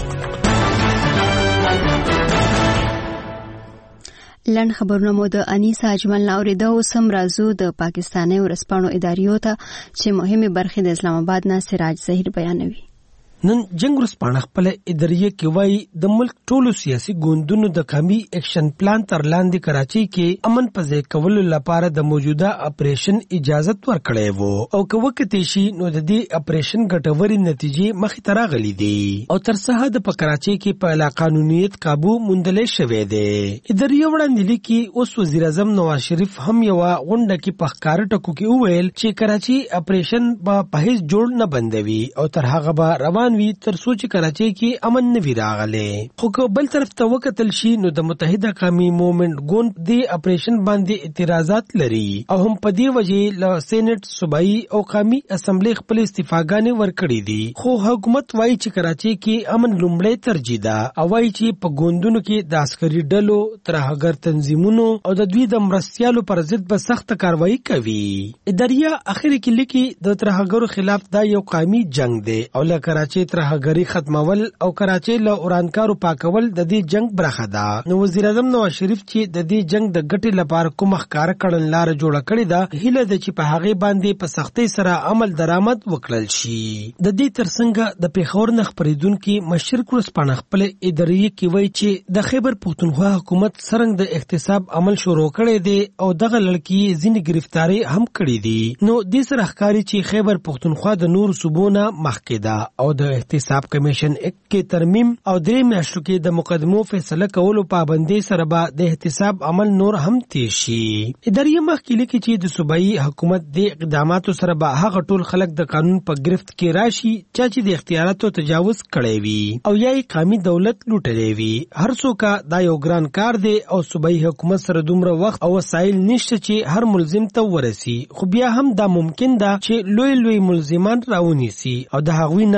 لنډ خبرونه مو د انیسا اجمل ناوریده او سم رازو د پاکستاني ورسپانو اداریو ته چې مهمه برخه د اسلام آباد نه سراج ظهیر بیانوي. نن جنگ ورسپانه خپل اداریه کې وایي د ملک ټولو سیاسي ګوندونو د قومي اکشن پلان تر لاندې کراچۍ کې امن پځې کولو لپاره د موجوده اپریشن اجازه ورکړې وو او که وکړي شي نو د دې اپریشن ګټوري نتیجې مخې ته راغلي دي او تر څه د کراچۍ کې په لا قانونیت قابو موندلې شوې ده. اداریه وړاندې لیکي اوس وزیر اعظم نواز شریف هم یو غونډه کې په ښکار ټکو کې وویل چې کراچۍ اپریشن په هیڅ جوړ نه بندوي او تر هغه به روان وی تر سوچ کراچۍ کې امن نه وی راغله. خو که بل طرف ته وکتل شي نو د متحده قومي موومېنټ ګوند د اپریشن باندې اعتراضات لري او هم په دې وجه له سېنات صوبایي او قومي اسمبلی خپل استعفاګانې ورکړې دي. خو حکومت وایي چې کراچۍ کې امن لومړی ترجیح ده او وایي چې په ګوندونو کې د عسکري ډلو ترهګر تنظیمونو او د دوی د مرستيالو پر ضد به سخت کاروایی کوي. اداریه اخر کې لیکي د ترهګرو خلاف دا یو قومي جنگ دی او له کراچۍ ترهګری ختمول او کراچۍ له اورانکارو پاکول د دې جنگ برخه ده. نو وزیر اعظم نواز شریف چې د دې جنگ د ګټې لپاره کوم ښکار کړنلار جوړ کړی ده هیله ده چې په هغه باندې په سختۍ سره عمل درآمد وکړل شي. د دې ترڅنګ د پیښور نه خبرېدونکو مشر کورسپانه خپل ادارې کې وایي چې د خیبر پختونخوا حکومت څنګه د احتساب عمل شروع کړی دی او دغه لړکی ځینې گرفتاری هم کړې دي. نو د سره ښکاری چې خیبر پختونخوا د نور صوبونه مخکې ده او د احتساب کمیشن ایکټ کې ترمیم او درې میاشتو کې د مقدمو فیصله کولو پابندۍ سره به د احتساب عمل نور هم تیر شي. ادارې مخکې لیکي چې د صوبایي حکومت د اقداماتو سره به هغه ټول خلک د قانون په گرفت کې راشي چې د اختیاراتو تجاوز کړی وي او یا قومي دولت لوټلی وي. هر څوک دا یو ګران کار دی او صوبایي حکومت سره دومره وخت او وسایل نشته چې هر ملزم ته ورسي. خو بیا هم دا ممکن ده چې لوی لوی ملزمان راونیسي او د هغوی نه لوټل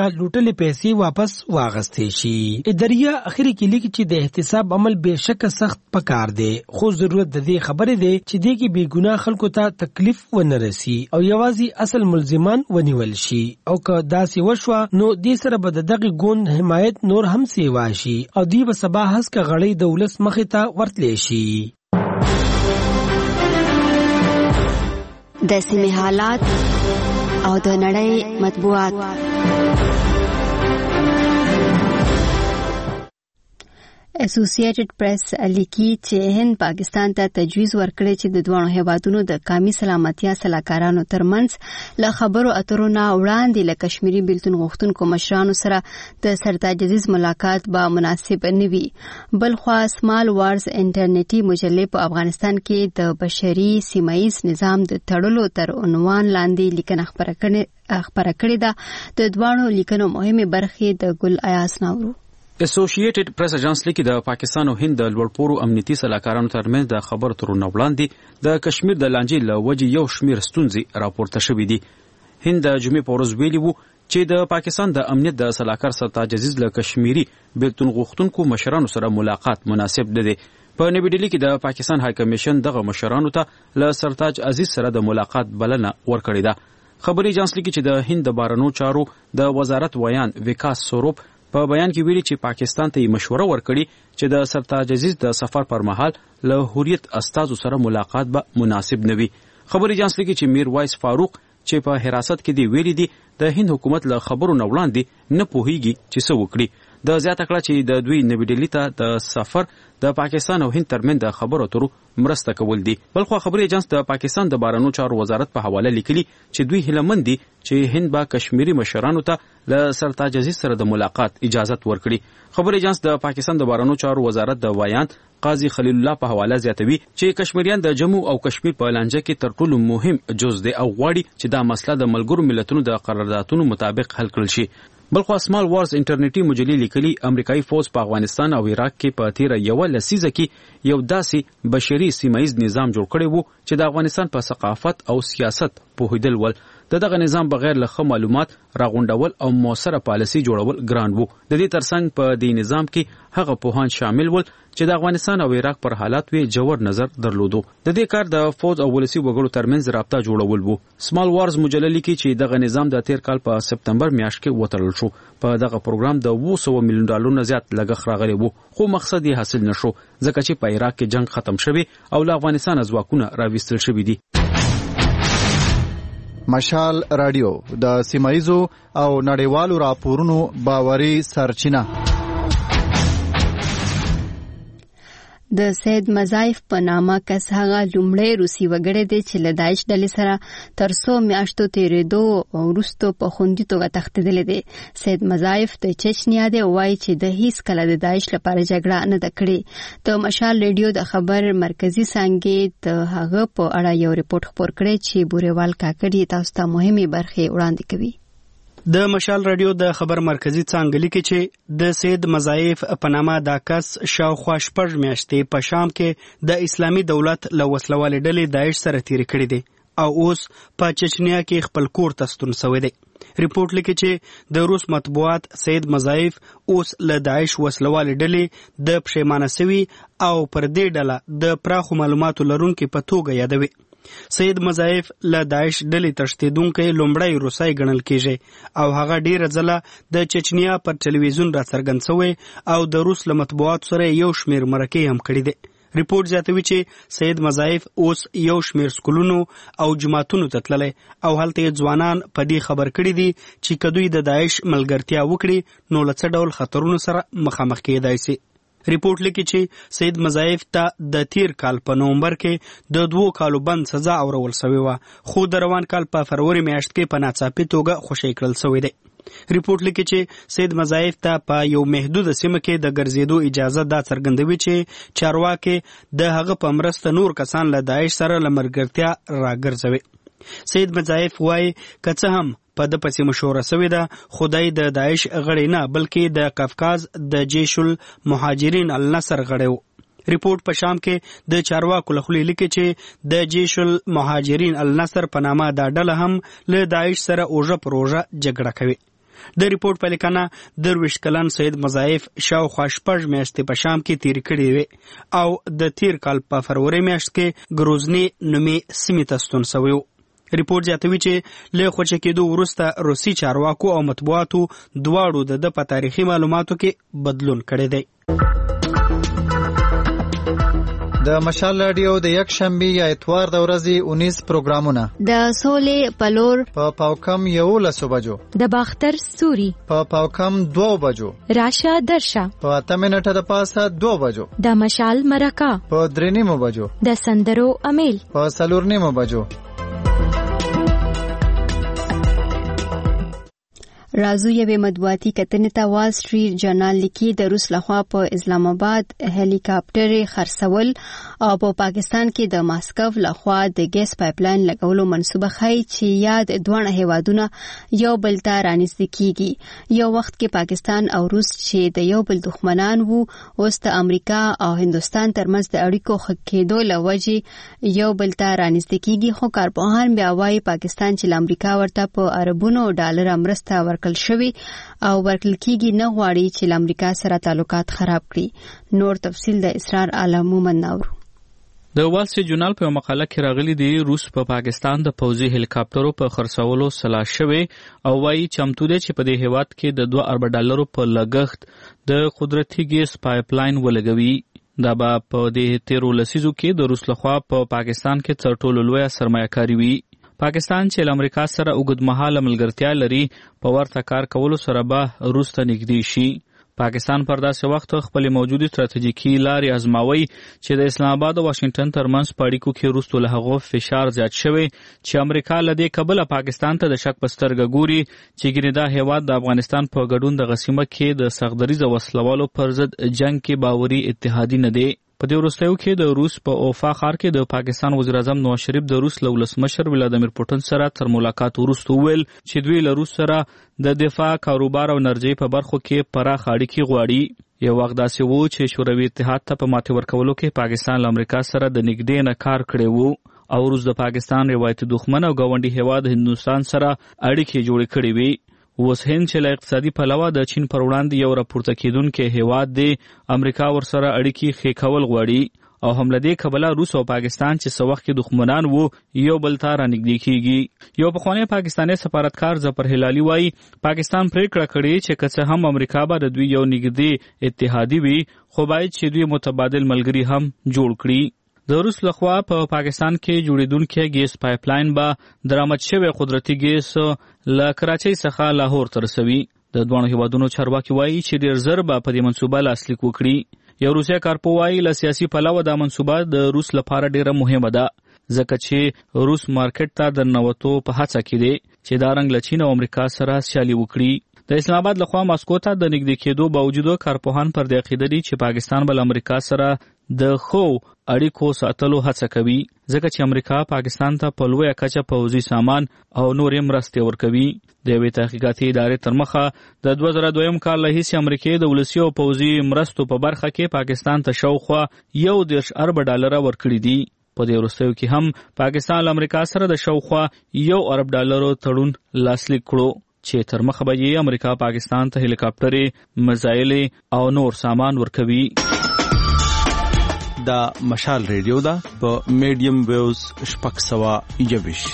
ټولې پیسې واپس واغستې شي. اداریه اخري کې لیکي چې د احتساب عمل به شک سخت پکار دی، خو ضرورت د دې خبرې دی چې دې کې بې ګناه خلکو ته تکلیف ونه رسي او یوازې اصل ملزمان ونیول شي. او که داسې وشوه نو دې سره به د دغه ګوند حمایت نور هم سیوا شي او دوی به سبا هسکه غړی د ولس مخې ته ورتلی شي. د سیمې حالات او د نړۍ مطبوعات. اسوسییټډ پریس لیکي چې هند پاکستان ته تجویز ورکړی چې د دوه هیوادونو د قومي سلامتیا سلاکارانو ترمنځ له خبرو اترو نه وړاندې له کشمیري بیلتون غوښتونکو مشرانو سره د سرتاج عزیز ملاقات به مناسب نه وي. بلخوا سمال وارز انټرنیټي مجلې په افغانستان کې د بشري سیمایز نظام د تړلو تر عنوان لاندې لیکنه خپره کړې ده. د دوه لیکنو مهمه برخې د ګل ایاز ناورو. اسوسییټډ پریس اجانس لیکي د پاکستان او هند د لوړپوړو امنیتي سلاکارانو ترمنځ د خبرو اترو وړاندې د کشمیر د لانجې له وجې یو شمېر ستونزې راپورته شوې دي. هند د جمعې په ورځ ویلي وو چې د پاکستان د امنیت د سلاکار سرتاج عزیز له کشمیري بیلتون غوښتونکو مشرانو سره ملاقات مناسب نه دی. په نوې ډیلي کې د پاکستان های کمیشن دغه مشرانو ته له سرتاج عزیز سره د ملاقات بلنه ورکړې ده. خبري اجانس لیکي چې د هند د بهرنیو چارو د وزارت ویان وکاس سوروپ په بیان کې ویلي چې پاکستان ته یې مشوره ورکړي چې د سرتاج عزیز د سفر پر مهال له حریت استازو سره ملاقات به مناسب نه وي. خبري اجانس لیکي چې میر وایس فاروق چې په حراست کې دی ویلي دي د هند حکومت له خبرو نه وړاندې نه پوهیږي چې څه وکړي. د زیاته کړه چې د دوی نوې ډیلي ته د سفر د پاکستان او هند ترمنځ د خبرو اترو مرسته کول دي. بلخو خبري اجانس د پاکستان د بهرنیو چارو وزارت په حواله لیکلي چې دوی هیلهمند دي چې هند به کشمیري مشرانو ته له سرتاج عزیز سره د ملاقات اجازه ورکړي. خبري اجانس د پاکستان د بهرنیو چارو وزارت د ویان قاضي خلیل الله په حواله زیاتوي چې کشمیریان د جموں او کشمیر په لانجه کې تر ټولو مهم جز دی او غواړي چې دا مسله د ملګرو ملتونو د قراردادونو مطابق حل کړل شي. بلخو سمال وارز انټرنیټي مجلې لیکلي امریکایي فوج په افغانستان او عراق کې په تیره یوه لسیزه کې یو داسې بشري سیمایز نظام جوړ کړی وو چې د افغانستان په ثقافت او سیاست پوهیدل ول. د دغه نظام بغیر له ښه معلومات راغونډول او موثره پالیسي جوړول ګران وو. د دې ترڅنګ په دې نظام کې هغه پوهان شامل ول چې د افغانستان او عراق پر حالات وی جوړ نظر درلودو. د دې کار د فوج او ولسی وګړو ترمنځ رابطه جوړول وو. سمال وارز مجله لیکي چې دغه نظام د تیر کال په سپتمبر میاشت کې وتړل شو. په دغه پروګرام د اوه سوه میلیون ډالر نه زیات لګښت راغلی وو، خو مقصد یې حاصل نشو ځکه چې په عراق کې جنگ ختم شوی او له افغانستان ځواکونه راوستل شوي دي. مشال رادیو د سیمایزو او نړیوالو راپورونو باوري سرچینه. د سید مزایف په نامه کس هغه لومړی روسي وګړی دی چې له داعش ډلې سره تر څو میاشتو تېرېدو وروسته په خوندي توګه تښتېدلی دی. سید مزایف د چچنیا دی، وایي چې د هیڅ کله د داعش لپاره جګړه نه ده کړې. د مشال ریډیو د خبر مرکزي څانګې د هغه په اړه یو ریپورت خپور کړی چې بورېوال کاکړ تاسو ته مهمې برخې وړاندې کوي. د مشال رادیو د خبر مرکزی څانګه لیکي چې د سید مزایف په نامه دا کس شاوخوا شپږ میاشتې په شام کې د اسلامي دولت له وسلوالې ډلې داعش سره تیرې کړې دي او اوس په چچنیا کې خپل کور ته ستون شوی دی. ریپورت لیکي چې د روس مطبوعات سید مزایف اوس له داعش وسلوالې ډلې د پښیمانه سوي او پر دې ډله د پراخو معلوماتو لرونکي په توګه یادوي. سید مزایف له داعش ډلې تښتېدونکی لومړی روسای ګڼل کیږي او هغه ډیره ځله د چچنیا پر ټلویزیون راڅرګند شوی او د روس له مطبوعاتو سره یو شمیر مرکې هم کړي دي. ریپورت زیاتوي چې سید مزایف اوس یو شمیر سکولونو او جماعتونو ته تللی او هلته یې ځوانان په دې خبر کړي دي چې که دوی د داعش ملګرتیا وکړي نو له څه ډول خطرونو سره مخامخ کېدای شي. ریپورت لیکي چې سید مزایف ته د تیر کال په نومبر کې د دوو کالو بند سزا اورول شوې وه، خو د روان کال په فروری میاشت کې په ناڅاپي توګه خوشی کړل شوی دی. ریپورت لیکي چې سید مزایف ته په یو محدود سیمه کې د ګرځېدو اجازه دا څرګندوي چې چارواکي د هغه په مرسته نور کسان له داعش سره له ملګرتیا راګرځوي. سید مزایف وایي که څه هم په د پسې مشوره سوې ده خدای د داعش غړی نه بلکې د قفقاز د جیش المهاجرین النصر غړی و. ریپورت په شام کې د چارواکو له خولې لیکي چې د جیش المهاجرین النصر په نامه دا ډله هم له داعش سره اوژه پر اوژه جګړه کوي. د ریپورت په لیکنه درویش کلن سید مضاعف شاوخوا شپږ میاشتې په شام کې تیر کړي وي او د تیر کال په فروری میاشت کې ګروزني نومي سیمې ته ستون شوی و. ریپورت زیاتوي چې له خوشی کېدو وروسته روسي چارواکو او مطبوعاتو دواړو د د په تاریخي معلوماتو کې بدلون کړی دی. د مشال رادیو د یک شنبه یا اتوار د ورځې اونیس پروګرامونه د سولې پلور په پاوکم یولسو بجو، د باختر ستوري په پاوکم دو بجو، راشه درشه په اته منټه د پاسه دو بجو، د مشال مرکه په درې نیمو بجو، د سندرو امیل په څلور نیمو بجو. رازو یوې مطبوعاتي کتنې ته وال سټریټ جرنال لیکي د روس لخوا په اسلام آباد هلیکاپټر خرڅول او په پاکستان کې د ماسکو لخوا د ګیس پایپلاین لګولو منصوبه ښيي چې یاد دوه هیوادونه یو بل ته رانږدې کیږي. یو وخت کې پاکستان او روس چې د یو بل دښمنان وو اوس د امریکا او هندستان ترمنځ د اړیکو ښه کېدو له وجې یو بل ته رانږدې کیږي. خو کارپوهان بیا وایي پاکستان چې امریکا ورته په اربونو ډالر مرسته ورکړي کل شوی او ورکل کیږي نه غواړي چې امریکا سره تعلقات خراب کړي. نور تفصیل د اسرار عالم مومن نور. د وال سټریټ جورنال په مقاله کې راغلي دی روس په پا پاکستان د پوځي هلیکاپټرو په خرڅولو سلا شوی او وايي چمتو دی چې په دې هیواد کې د دوه ارب ډالرو په لګښت د قدرتي ګیس پایپلاین ولګوي. دا به په دې تیرو لسیزو کې د روس لخوا په پا پاکستان کې تر ټولو لویه سرمایه‌کاري وي. پاکستان چې له امریکا سره اوږدمهاله ملګرتیا لري په ورته کار کولو سره به روس ته نږدې شي. پاکستان پر داسې وخت خپل موجودي ستراتیژیکي لارې ازماوي چې د اسلام آباد او واشنگټن ترمنځ په اړیکو کې وروسته له هغو فشار زیات شوی چې امریکا له دې کبله پاکستان ته د شک په سترګه ګوري چې ګینې دا هیواد د افغانستان په ګډون د غسیمه کې د سختدریزه وسلوالو پر ضد جنگ کې باوري اتحادی نه دی. په دې وروستیو کې د روس په اوفا ښار کې د پاکستان وزیر اعظم نواز شریف د روس له ولسمشر ولادیمیر پوتین سره تر ملاقات وروسته وویل چې دوی له روس سره د دفاع، کاروبار او انرژۍ په برخو کې پراخ اړیکې غواړي. یو وخت داسې وو چې شوروي اتحاد ته په ماتې ورکولو کې پاکستان له امریکا سره د نږدې نه کار کړی وو او روس د پاکستان روایتي دښمن او ګاونډي هیواد هندوستان سره اړیکې جوړې کړې وي. اوس هند چې له اقتصادي پلوه د چین پر وړاندې یو راپورته کېدونکی هیواد دی امریکا ورسره اړیکې ښې کول غواړي او هم له دې کبله روس او پاکستان چې څه وخت کې دښمنان وو یو بل ته رانږدې کېږي. یو پخوانی پاکستاني سفارتکار ظفر هلالي وایي پاکستان پرېکړه کړې چې که څه هم امریکا به د دوی یو نږدې اتحادي وي خو باید چې دوی متبادل ملګري هم جوړ کړي. د روس لخوا په پاکستان کې جوړیدونکي ګیس پایپلاین به درآمد شوی قدرتي ګیس له کراچۍ څخه لاهور ته رسوي. د دوه هیوادونو چارواکي وایي چې ډېر ژر به په دې منصوبه لاسلیک وکړي. یو روسي کارپو وایي له سیاسي پلوه دا منصوبه د روس لپاره ډېره مهمه ده ځکه چې روس مارکیټ ته د ننوتو په هڅه کې دی چې دا رنګ له چین او امریکا سره سیالي وکړي. د اسلام آباد لخوا ماسکو ته د نږدې کېدو باوجود کارپوهان پر دې عقیده دي چې پاکستان به له امریکا سره د ښو اړیکو ساتلو هڅه کوي ځکه چې امریکا پاکستان ته په لویه کچه پوځي سامان او نورې مرستې ورکوي. د یوې تحقیقاتي ادارې تر مخه د دوه زره دویم کال له هیڅ امریکې د ولسي او پوځي مرستو په برخه کې پاکستان ته شاوخوا یو دېرش ارب ډالره ورکړي دي. په دې وروستیو کې هم پاکستان له امریکا سره د شاوخوا یو ارب ډالرو تړون لاسلیک کړو چې تر مخه به یې امریکا پاکستان ته هلیکاپټرې، میزایلې او نور سامان ورکوي. دا مشال ریډیو ده په میډیم ویوز شپږ سوه یویش.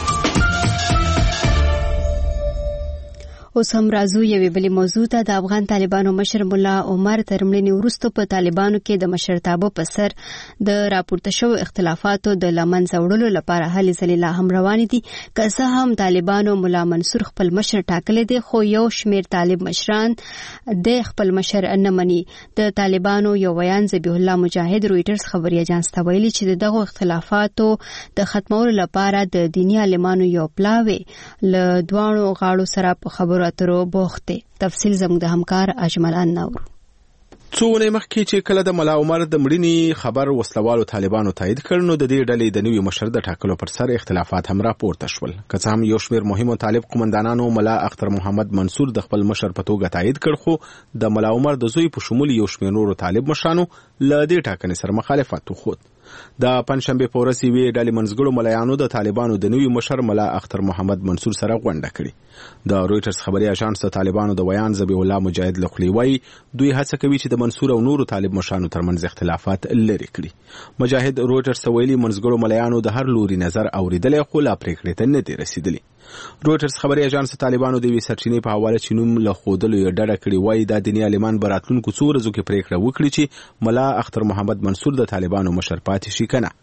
اوس هم راځو یوې بلې موضوع ته. د افغان طالبانو مشر ملا عمر تر مړینې وروسته په طالبانو کې د مشرتابه په سر د راپورته شوو اختلافاتو د له منځه وړلو لپاره هلې ځلې لا هم روانې دي. که څه هم طالبانو ملا منصور خپل مشر ټاکلی دی خو یو شمېر طالب مشران د خپل مشر نه مني. د طالبانو یو ویان ذبیح الله مجاهد رویټرز خبري اژانس ته ویلي چې د دغو اختلافاتو د ختمولو لپاره د دیني عالمانو یو پلاوی له دواړو غاړو سره په خبرو اترو بوخته. تفصیل زموږ د همکار اجملان نور. څو ونې مخکې چې کله د ملا عمر د مړینې خبر وسلوالو طالبانو تایید کړ نو د دې ډلې د نوي مشر د ټاکلو پر سر اختلافات هم راپورته شول. که څه هم یو شمېر مهمو طالب قومندانانو ملا اختر محمد منصور د خپل مشر په توګه تایید کړ خو د ملا عمر د زوی په شمول یو شمېر نورو طالب مشرانو له دې ټاکنې سره مخالفت وښود. د پنځشنبه په ورځ یوې ډلې منځګړو ملایانو د طالبانو د نوي مشر ملا اختر محمد منصور سره غونډه کړې. د رويټرز خبري اژانس د طالبانو د ویان ذبیح الله مجاهد لخوا وایي دوی هڅه کوي چې د منصور او نورو طالب مشرانو ترمنځ اختلافات لرې کړي. مجاهد رويټرز ویلي منځګړو ملایانو د هر لوري نظر اوریدل خو لا پریکړې ته نه دي رسیدلي. رويټرز خبري اژانس طالبانو د وی سرچینې په حواله چې نوم له خودلو یې ډډه کړې وایي د دیني عالمان براتلونکو څو ورځو کې پریکړه وکړي چې ملا اختر محمد منصور د طالبانو مشر پاتې شي کنه.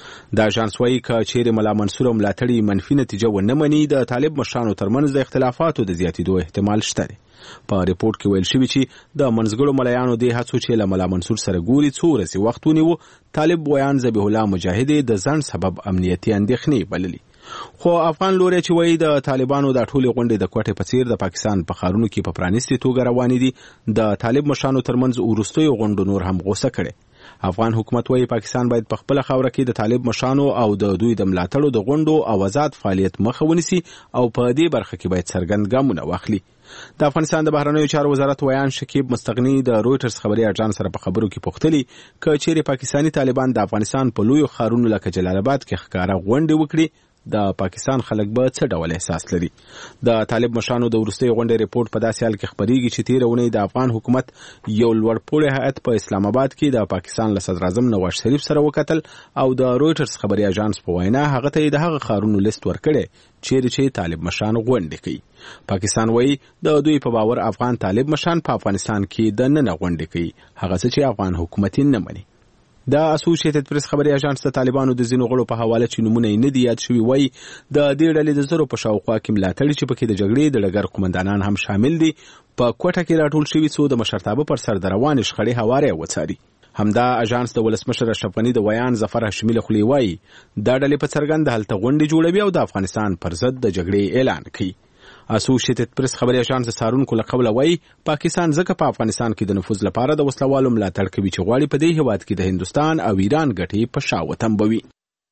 د اژانس وایي چې چیرې ملا منصور ملاتړي منفي نتیجه ونه مني د طالب مشرانو ترمنځ د اختلافاتو د زیاتېدو احتمال شته. په ریپورت کې ویل شوی چې د منځګړو ملایانو د هڅو چې له ملا منصور سره ګوري څو ورځې وخت ونیو. طالب ویان ذبیح الله مجاهد د ځنډ سبب امنیتي اندېښنې بللي. خو افغان لوري چې وایي د طالبانو د ټولې غونډې د کوټې په څیر د پاکستان په ښارونو کې په پرانیستي توګه روانې دي د طالب مشرانو ترمنځ وروستیو غونډو نور هم غوسه کړي. افغان حکومت وایي پاکستان باید په خپل خاوره کې د طالب مشرانو او د دوی د ملاتړو د غونډو او آزاد فعالیت مخه ونیسي او په دې برخه کې باید څرګند ګامونه واخلي. د افغانستان د بهرنیو چارو وزارت ویان شکیب مستغنی د رويټرز خبري اژانس سره په خبرو کې پوښتلي چې چیرې پاکستانی طالبان د افغانستان په لویو ښارونو لکه جلال آباد کې ښکارا غونډې وکړي د پاکستان خلک به څه ډول احساس لري. د طالب مشرانو د وروستي غونډې ریپورت په داسې حال کې خبريږي چې تیر اونۍ د افغان حکومت یو لوړپوړی هیئت په اسلام آباد کې د پاکستان له صدر اعظم نواز شریف سره وکتل او د رويټرز خبري اژانس په وینا هغه ته د هغه ښارونو لیست ورکړي چیرې چې طالب مشران غونډې کوي. پاکستان وایي د دوی په باور افغان طالب مشران په افغانستان کې د نن غونډې کوي هغه څه چې افغان حکومت نه مني. د اسوسییټډ پریس خبري اژانس د طالبانو د ځینو غړو په حواله چې نمونه یې نه دي یاد شوي وایي د دې ډلې د زرو په شاوخوا کې ملاتړي چې پکې د جګړې د ډګر قومندانان هم شامل دي په کوټه کې راټول شوي څو د مشرتابه پر سر د روانې شخړې هواره وڅاري. همدا اژانس د ولسمشر اشرف غني د ویان ظفر هاشمي لخوا وایي دا ډلې په څرګند هلته غونډې جوړوي او د افغانستان پر ضد د جګړې اعلان کوي. اسوسییټډ پریس خبري اژانس د سارونکو له قبله وایي پاکستان ځکه په افغانستان کې د نفوذ لپاره د وسلوالو ملاتړ کوي چې غواړي په دې هیواد کې د هندستان او ایران ګټې په شا وتمبوي.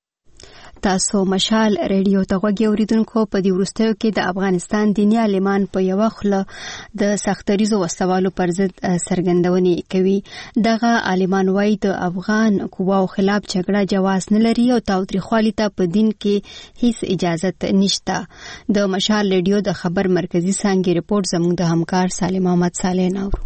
تاسو مشال ریډیو ته غوږی اوریدونکو په دې وروستیو کې د افغانستان دیني عالمان په یو خله د سختریزو وسوالو پر ضد سرګندونې کوي. دغه عالمان وایي د افغان قواو خلاف جګړه جواز نه لري او تاوتریخوالي ته په دین کې هیڅ اجازه نشته. د مشال ریډیو د خبر مرکزی څانګې ریپورت زموږ د همکار سالم احمد صالح نورو.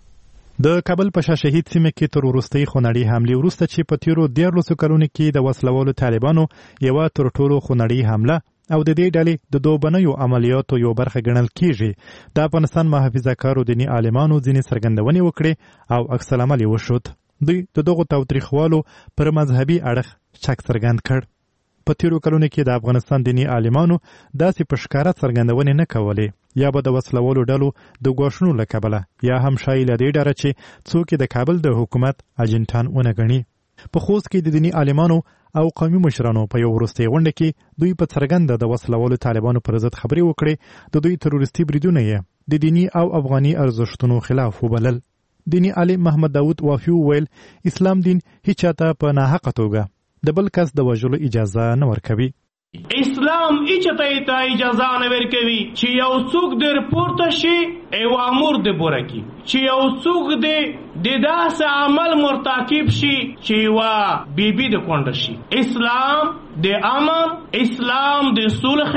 د کابل په شاه شهید سیمه کې تر وروستۍ خونړۍ حمله وروسته چې په تیرو دیارلسو کلونو کې د وسلوالو طالبانو یو تر ټولو خونړۍ حمله او د دې ډلې د دوبنیو عملیاتو یو برخه ګڼل کیږي. د افغانستان محافظه کارو دیني عالمانو ځینې څرګندونې وکړې او عکس العمل یې وښود. دوی د دغو تاوتریخوالو پر مذهبي اړخ شک څرګند کړ. په تیرو کلونو کې د افغانستان دیني عالمانو داسې په ښکاره څرګندونې نه کولې یا به د وسلوالو ډلو د ګواښونو له کبله یا هم شایي له دې ډاره چې څوک د کابل د حکومت اجنټان ونه ګڼي. په خوست کې د دیني عالمانو او قومي مشرانو په یو وروستۍ غونډه کې دوی په څرګنده د وسلوالو طالبانو پر ضد خبرې وکړې. د دوی تروریستي بریدونه یې د دیني او افغاني ارزښتونو خلاف وبلل. دیني عالم محمد داود وافي وویل اسلام دین هیڅ چاته په ناحقه توګه د بل کس د وژلو اجازه نه ورکوي. اسلام ایچته ته اجازه نه ورکوي چې یو څوک در پورته شي او امر د بورکی چې یو څوک د د داسې عمل مرتکب شي چې وا بیبي د کونډ شي. اسلام د امن، اسلام د صلح،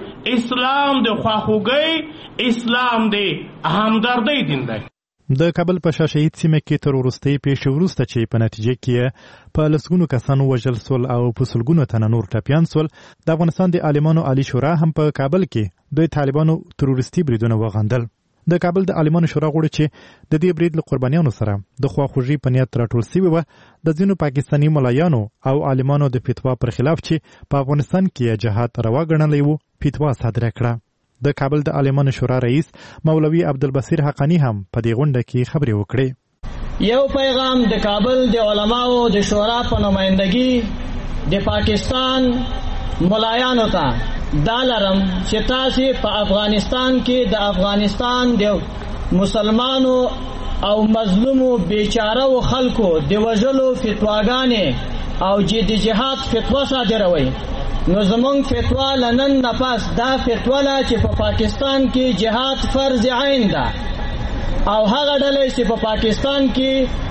اسلام د خواخوږي، اسلام د همدردۍ دین دی. د کابل په شاه شهید سیمه کې تر وروستۍ پیښې وروسته چې په نتیجه کې په لسګونو کسانو وژل سول او په سلګونو تنه نور ټپیان سول، د افغانستان د عالمانو عالی شورا هم په کابل کې د طالبانو تروریستي بریدونه وغندل. د کابل د عالمانو شورا غوړي چې د دې برید له قربانیانو سره د خواخوږي په نیت راټول شوي وه د ځینو پاکستاني ملایانو او عالمانو د فتوا پر خلاف چې په افغانستان کې جهاد روا ګڼلی وو فتوا صادره کړه. د کابل د عالمانو شورا رئیس مولوي عبدالبصیر حقانی هم په دې غونډه کې خبرې وکړې. یو پیغام د کابل د علماو د شورا په نمائندګي د پاکستان ملایانو ته دا لرم چې تاسو په افغانستان کې د افغانستان د مسلمانو او مظلومو بیچاره خلکو د وژلو فتواګانې او جدي جهاد فتوا صادروي. نو زمون فتوا لنن نفس دا فتوا لا چې په پاکستان کې جهاد فرض عین ده او هغه ډلې چې په پاکستان کې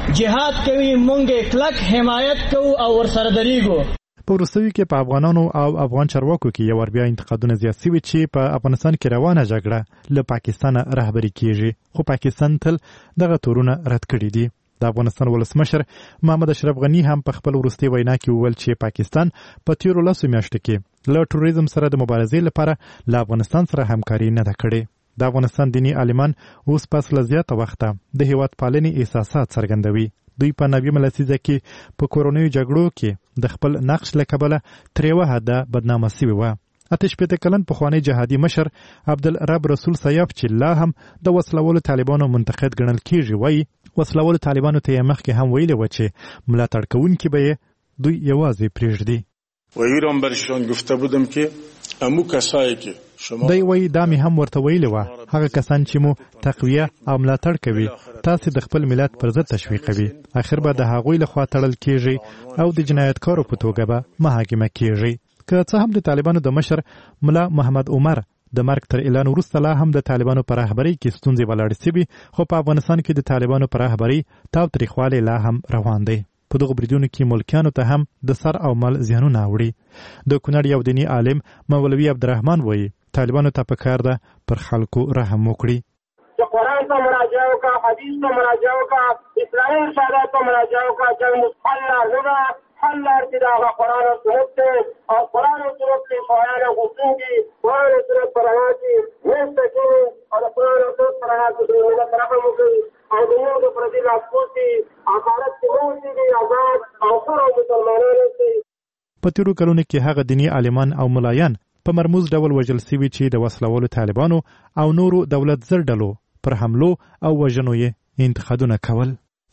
جهاد کوي مونږ کلک حمایت کوو او ورسره درېږو. په وروستیو کې په افغانانو او افغان چارواکو کې یو ور بیا انتقادونه زیات شوي چې په افغانستان کې روانه جګړه له پاکستان رهبري کیږي، خو پاکستان تل دغه تورونه رد کړي دي. د افغانستان ولسمشر محمد اشرف غنی هم په خپل وروستي وینا کې وویل چې پاکستان په تیرو لسو میاشتو کې له ټوریزم سره د مبارزې لپاره له افغانستان سره همکاري نه ده کړې. د افغانستان دیني عالمان اوس پس له زیاته وخته د هیواد پالنې احساسات څرګندوي. دوی په نوي لسیزه کې په کورونیو جګړو کې د خپل نقش له کبله ترې وهده بدنامه سوي وه. اته شپېته کلن پخوانی جهادي مشر عبدالرب رسول سیاف چې لا هم د وسلوالو طالبانو منتقد ګڼل کیږي وایي وسلوالو طالبانو ته یې مخکې هم ویلي وه چې ملاتړ کوونکي به یې دوی یوازې پرېږدي. ویران برشان گفته بودم که امو کسایی که دی وایي دا مې هم ورته ویلي وه هغه کسان چې مو تقویه او ملاتړ کوي تاسې د خپل ملت پر ضد تشویقوي، اخر به د هغوی لخوا تړل کیږي او د جنایتکارو په توګه به محاکمه کیږي. که څه هم د طالبانو د مشر ملا محمد عمر د مرګ تر اعلان وروسته لا هم د طالبانو په رهبرۍ کې ستونزې ولاړې سوي، خو په افغانستان کې د طالبانو په رهبرۍ تاوتریخوالی لا هم روان دی. په دغو بریدونو کې ملکیانو ته هم د سر او مال زیانونه اوړي. د کونړ یو دیني عالم مولوي عبدالرحمن وایي طالبانو ته پکار ده پر خلکو رحم وکړي. چې قرآن ته مراجعه وکړه، حدیث ته مراجعه وکړه، اسلامي ارشادات ته مراجعه وکړه. جنګ حل لار نه ده، حل لار چې د هغه قرآن او سنت دی او قرآن او سنت کې شیان غوښتونکي قرآن او سنت په رڼا کې مېسته کېږي او د قرآن او سنت په رڼا کې د ملت رحم وکړي او د نور د پردي لاسپوڅي عقارت کې مه اوسېږي، آزاد او خور او مسلمانان اوسئ. په تېرو کلونو کې هغه دیني عالمان او ملایان په مرموز ډول وژل سوي چې د وسلوالو طالبانو او نورو دولت زر ډلو پر حملو او وژنو یې انتقادونه کول.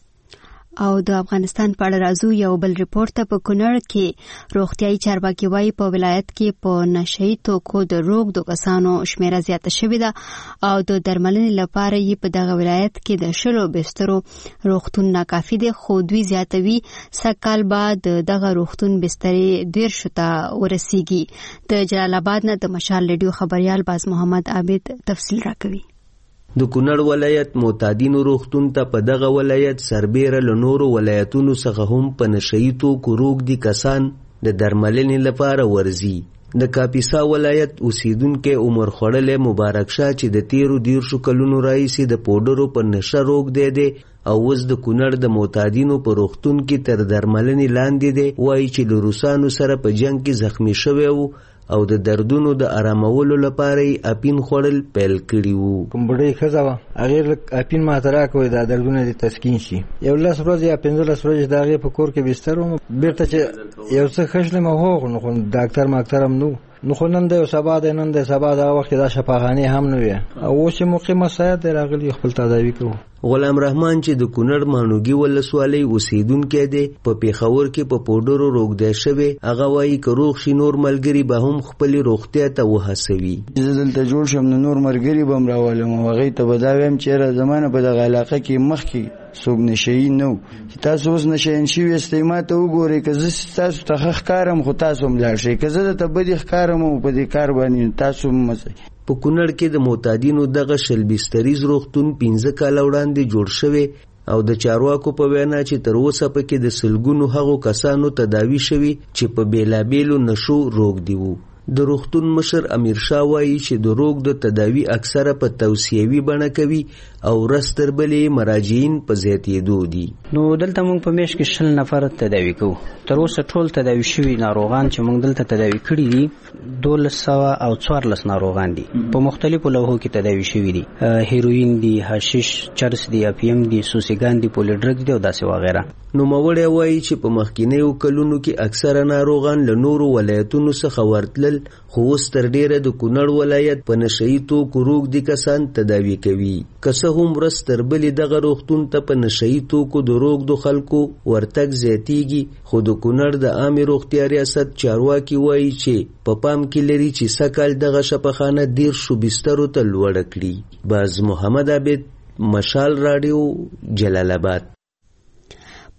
او د افغانستان په اړه راځو یو بل ریپورت ته. په کونړ کې روغتیايي چارواکي وایي په ولایت کې په نشهیي توکو د روږدو کسانو شمیره زیاته شوې ده او د درملنې لپاره یې په دغه ولایت کې د شلو بسترو روغتون ناکافي دی، خو دوی زیاتوي سږ بعد دغه روغتون بسترې دیرشو ته ورسیږي. د جلال آباد نه د مشال ریډیو خبریال باز محمد عابد تفصیل راکوي. د کونړ ولایت معتادینو روغتون ته په دغه ولایت سربیره له نورو ولایتونو څخه هم په نشهیي توکو روږدي کسان د درملنې لپاره ورځي. د کاپیسا ولایت اوسیدونکی عمر خوړلی مبارک شاه چې د تیرو دیرشو کلونو راهیسې د پوډرو په نشه روږدی دی او اوس د کونړ د معتادینو په روغتون کې تر درملنې لاندې دی، وایي چې له روسانو سره په جنګ کې زخمی شوی و او د دردونو د آرامولو لپاره یې اپین خوړل پیل کړي وو. کوم بډۍ ښځه وه هغې لږ اپین ماته راکوی دا دردونه دې تسکین شي. یو لس ورځې یا پنځلس ورځې د هغې په کور کې بستر وم، بېرته چې یو څه ښه شلم هوغ نو خو ډاکټر ماکټر هم نو نو خو نن دی او سبا دی، نن دی سبا دغه وخت کې دا شفاخانې هم نه وې او اوس چې مقیم سیاحت دی راغلي خپل تداوي کوو. غلام رحمان چې د کونړ ماڼوګي ولسوالۍ اوسیدونکی دی په پیښور کې په پوډرو روږدی شوی، هغه وایي که روغ شي نور ملګري به هم خپلې روغتیا ته وهڅوي. زه دلته جوړ شم نو نور ملګري به هم راولم او هغوی ته به دا وایم چې یاره زما نه په دغه علاقه کې مخکې څوک نشهیي نه و چې تاسو اوس نشهیان شوي یاستئ ما ته وګورئ، که زه تاسو ته ښه ښکارم خو تاسو هم لاړ شئ، که زه درته بدې ښکارم او په دې کار باندې تاسو هم مه. په کونړ کې د معتادینو دغه شل بستریز روغتون پنځه کاله وړاندې جوړ شوی او د چارواکو په وینا چې تر اوسه پکې د سلګونو هغو کسانو تداوي شوي چې په بیلابیلو نشو روږدي وو. د روغتون مشر امیر شاه وایي چې د روږدو تداوي اکثره په توصیوي بڼه کوي او ورځ تر بلې مراجعین په زیاتېدو دي. نو دلته موږ په میاشت کې شل نفر تداوي کوو. تر اوسه ټول تداوي شوي ناروغان چې موږ دلته تداوي کړي دي دولس سوه او څوارلس ناروغان دي، په مختلفو لوحو کې تداوي شوي دي. هیروین دي، حشیش، چرس دي، اپیم دي، سوسیګان دي، پولیډرګ دي او داسې وغیره. نوموړی وایي چې په مخکینیو کلونو کې اکثره ناروغان له نورو ولایتونو څخه ورتلل، خو اوس تر ډیره د کونړ ولایت په نشهیي توکو روږدي کسان تداوي کوي. که څه هم ورځ تر بلې دغه روغتون ته په نشهیي توکو د روږدو خلکو ورتګ زیاتیږي، خو د کونړ د عامې روغتیا ریاست چارواکي وایي چې په پام کې لري چې سږ کال دغه شفاخانه دیرشو بسترو ته لوړه کړي. باز محمد عابد، مشال راډیو، جلال آباد.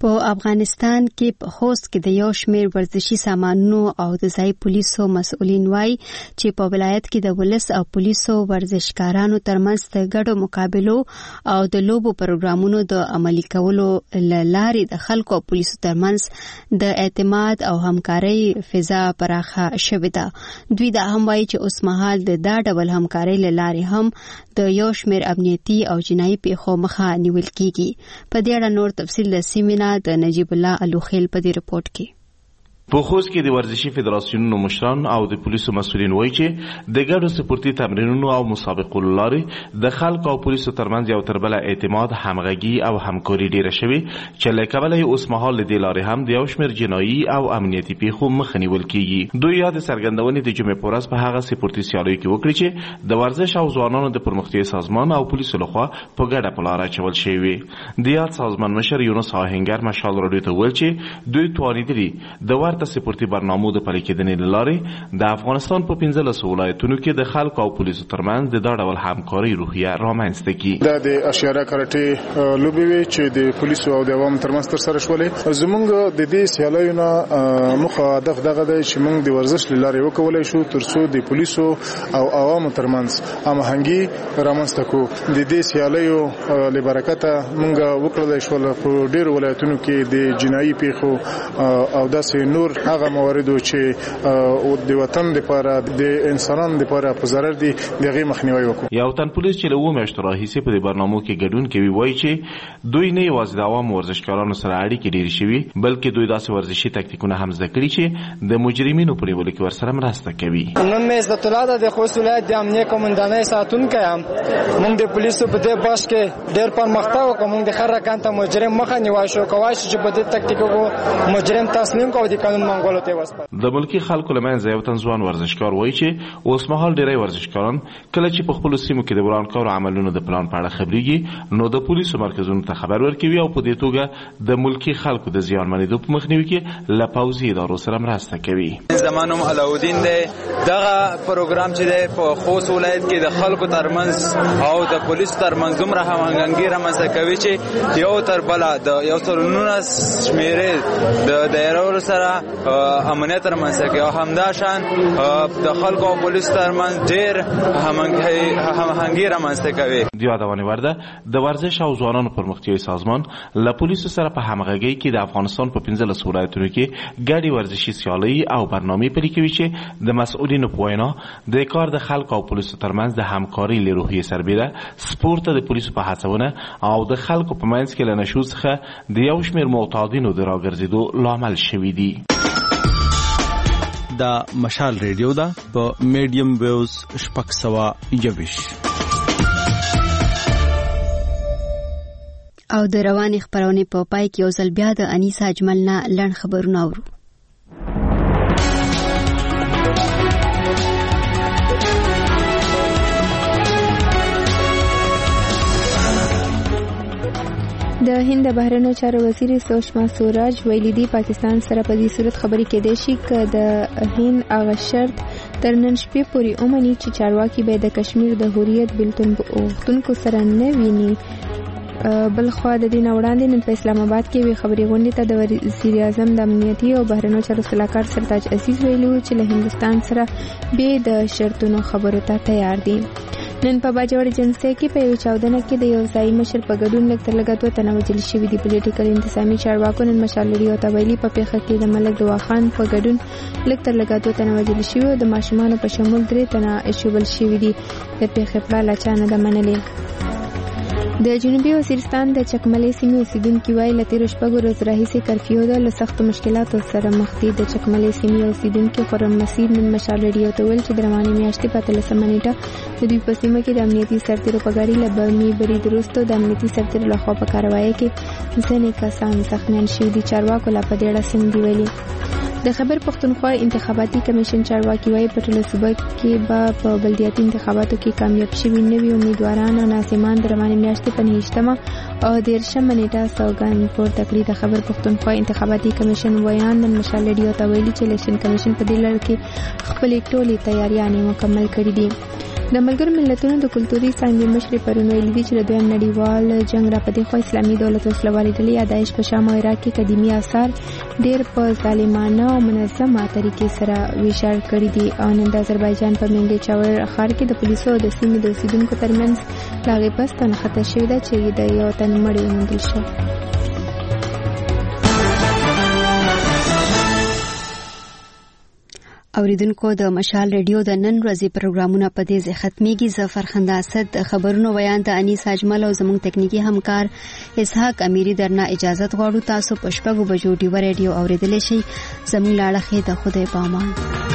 په افغانستان کې په خوست کې د یو شمېر ورزشي سامانونو او د ځای پولیسو مسؤلین وایي چې په ولایت کې د ولس او پولیسو ورزشکارانو ترمنځ د ګډو مقابلو او د لوبو پروګرامونو د عملي کولو لارې د خلکو او پولیسو ترمنځ د اعتماد او همکارۍ فضا پراخه شوې ده. دوی دا هم وایي چې اوس مهال د دا ډول همکارۍ لارې هم د یو شمېر امنیتي او جنایي پیښو مخه نیول کیږي. په دې اړه نور تفصیل د سیمینار د نجیب الله الوخیل په دې رپورت کې. په خوست کې د ورزشي فدراسیونونو مشران او د پولیسو مسؤلین وایي چې د ګډو سپورتي تمرینونو او مسابقو لارې د خلکو او پولیسو ترمنځ یو تر بله اعتماد، همغږي او همکاري ډیره شوې چې له کبله یې اوس مهال له دې لارې هم د یو شمېر جنایي او امنیتي پیښو مخه نیول کیږي. دوی یاد څرګندونې د جمعې په ورځ په هغه سپورتي سیالیو کې وکړي چې د ورزش او ځوانانو د پرمختیا سازمان او پولیسو لخوا په ګډه په لاره اچول شوي. د یاد سازمان مشر یونس آهنګر مشال راډیو ته وویل چې دوی توانیدلي د ورته سپورتي برنامو د پلي کېدنې له لارې د افغانستان په پنځلسو ولایتونو کې د خلکو او پولیسو ترمنځ د دا ډول همکارۍ روحیه رامنځته کړي. دا د اشاره کراټې لوبې وې چې د پولیسو او د عوامو ترمنځ ترسره شولې. زموږ د دې سیالیو نه موخه هدف دغه دی چې موږ د ورزش له لارې وکولی شو تر څو د پولیسو او عوامو ترمنځ هماهنګي رامنځته کړو. د دې سیالیو له برکته موږ وکړلی شول په ډېرو ولایتونو کې د جنایي پیښو او داسې نور هغه مواردو چې د وطن لپاره د انسانانو لپاره په ضرر دي دغه مخنیوي وکړو. یو تن پولیس چې له و میاشتو راهیسې په دې برنامو کې ګډون کوي وایي چې دوی نه یوازې د عوامو ورزشکارانو سره اړیکې ډېرې شوي بلکې دوی داسې ورزشي تکتیکونه هم زده کړي چې د مجرمینو په نیولو کې ورسره مرسته کوي. نن مې عزت الله ده د خوست ولایت د امنیه قومندانۍ ساتونکی یم. موږ د پولیسو په دې بحث کې ډېر پرمختګ وکړو. موږ د هر رقم ته مجرم مخه نیوای شو کوای شو چې په دې تکتیکو مجرم تسلیم کوو د قانون منګولو ته وسپارو. د ملکی خلکو لمنځه یو تن ځوان ورزشکار وایي چې اوس مهال ډېری ورزشکاران کله چې په خپلو سیمو کې د ورانکارو عملونو د پلان په اړه خبرېږي نو د پولیسو مرکزونو ته خبر ورکوي او په دې توګه د ملکی خلکو د زیان منېدو په مخنیوي کې له پوځي ادارو سره مرسته کوي. زما نوم علاودین دی. دغه پروګرام چې دی په خوست ولایت کې د خلکو ترمنځ او د پولیسو ترمنځ دومره هماهنګي رامنځته کوي چې یو تر بله د یو سل نولس شمېرې د دایرو سره امنیت رامنځته کوي او همداشان د خلکو او پولیسو ترمنځ ډېر هماهنګي رامنځته کوي. د یادونې وړ ده د ورزش او ځوانانو پرمختیایي سازمان له پولیسو سره په همغږۍ کې د افغانستان په پنځلسو ولایتونو کې ګډې ورزشي سیالۍ او برنامې پلي کوي چې د مسؤلینو په وینا د کار د خلکو او پولیسو ترمنځ د همکارۍ له روحیې سربېره سپورت ته د پولیسو په هڅونه او د خلکو په منځ کې له نشو څخه د یو شمېر معتادینو د راګرځېدو لامل شوي دي. دا مشال ریډیو ده په میډیم ویوز شپږ سوه یوویش او د روانې خپرونې په پای کې یو ځل بیا د انیسا اجمل نه لنډ خبرونه اورو. د هند بهرنیو چارو وزیر سوشما سوراج ویلي دي پاکستان سره په دې صورت خبرې کېدای شي که د هند هغه شرط تر نن شپې پورې ومني چې چارواکي به د کشمیر د حریت بیلتون غوښتونکو سره نه ویني. بل خو د دې نه وړاندې نن په اسلام آباد کې وی خبري غونډې ته د وزیر اعظم د امنیتي او بهرنیو چارو سلاکار سرتاج عزیز ویلي چې له هندستان سره به د شرطونو خبرو ته تیار دي. نن په باجوړ جنسي کې په یو چاودنه کې د یو ځای مشر په ګډون لږ تر لږه دوه تنه وژل شوي دي. پولیټیکل انتظامی چارواکو نن مشال ریډیو ته ویلي په پیښه کې د ملک دوا خان په ګډون لږ تر لږه دوه تنه وژل شوي او د ماشومانو په شمول درې تنه ایښودل شوي دي. د پیښې پړه لا چا نه ده منلې. د جنوبي وزیرستان د چکملې سیمې اوسیدونکي وایي له تېرو شپږو ورځو راهیسې کرفیو ده له سختو مشکلاتو سره مخ دي. د چکملې سیمې اوسیدونکي خرم نصیر نن مشال ریډیو ته ویل چې د روانې میاشتې په اتلسمه نیټه د دوی په سیمه کې د امنیتي سرتېرو په ګاډۍ له بمي برید وروسته د امنیتي سرتېرو لخوا په کاروایۍ کې ځینې کسان زخمیان شوي دي. چارواکو لا په دې اړه سندې ویلي. د خبر پښتونخوا انتخاباتي کمیشن چارواکي وايي په ټوله صوبه کې به په بلدیاتي انتخاباتو کې کامیاب شوي نوي امیدواران او ناظمان د روانې میاشتې په نهشتمه او دیرشمه نیټه سوګند پورته کړي. د خبر پښتونخوا انتخاباتي کمیشن ویان د مشال ریډیو ته ویلي چې الیکشن کمیشن په دې لړ کې خپلې ټولې تیاریانې مکمل کړي دي. د ملګرو ملتونو د کلتوري څانګې مشري پرون ویلي دي چې د دویم نړیوال جنگ راپدې خوا اسلامي دولت وسلوالې ډلې یا داعش په شام او عراق کې قدیمي آثار ډېر په ظالمانه او منظمه طریقې سره ویشار کړي دي. او نن د آذربایجان په منګي چاور ښار کې د پولیسو او د سیمې د اوسیدونکو ترمنځ لاغې پسته نښته شوې ده چې د یو تن مړی وموندل شو. اوریدونکو د مشال ریډیو د نن ورځې پروګرامونه په دې ځای ختميږي. زه فرخنده اسد خبرونو بیان د انیس اجمل او زموږ تکنیکی همکار اسحاق امیری درنه اجازه غواړو. تاسو په شپږو بجو ډیو ریډیو اوریدلې شي. زموږ لاړه خې د خدای پامان.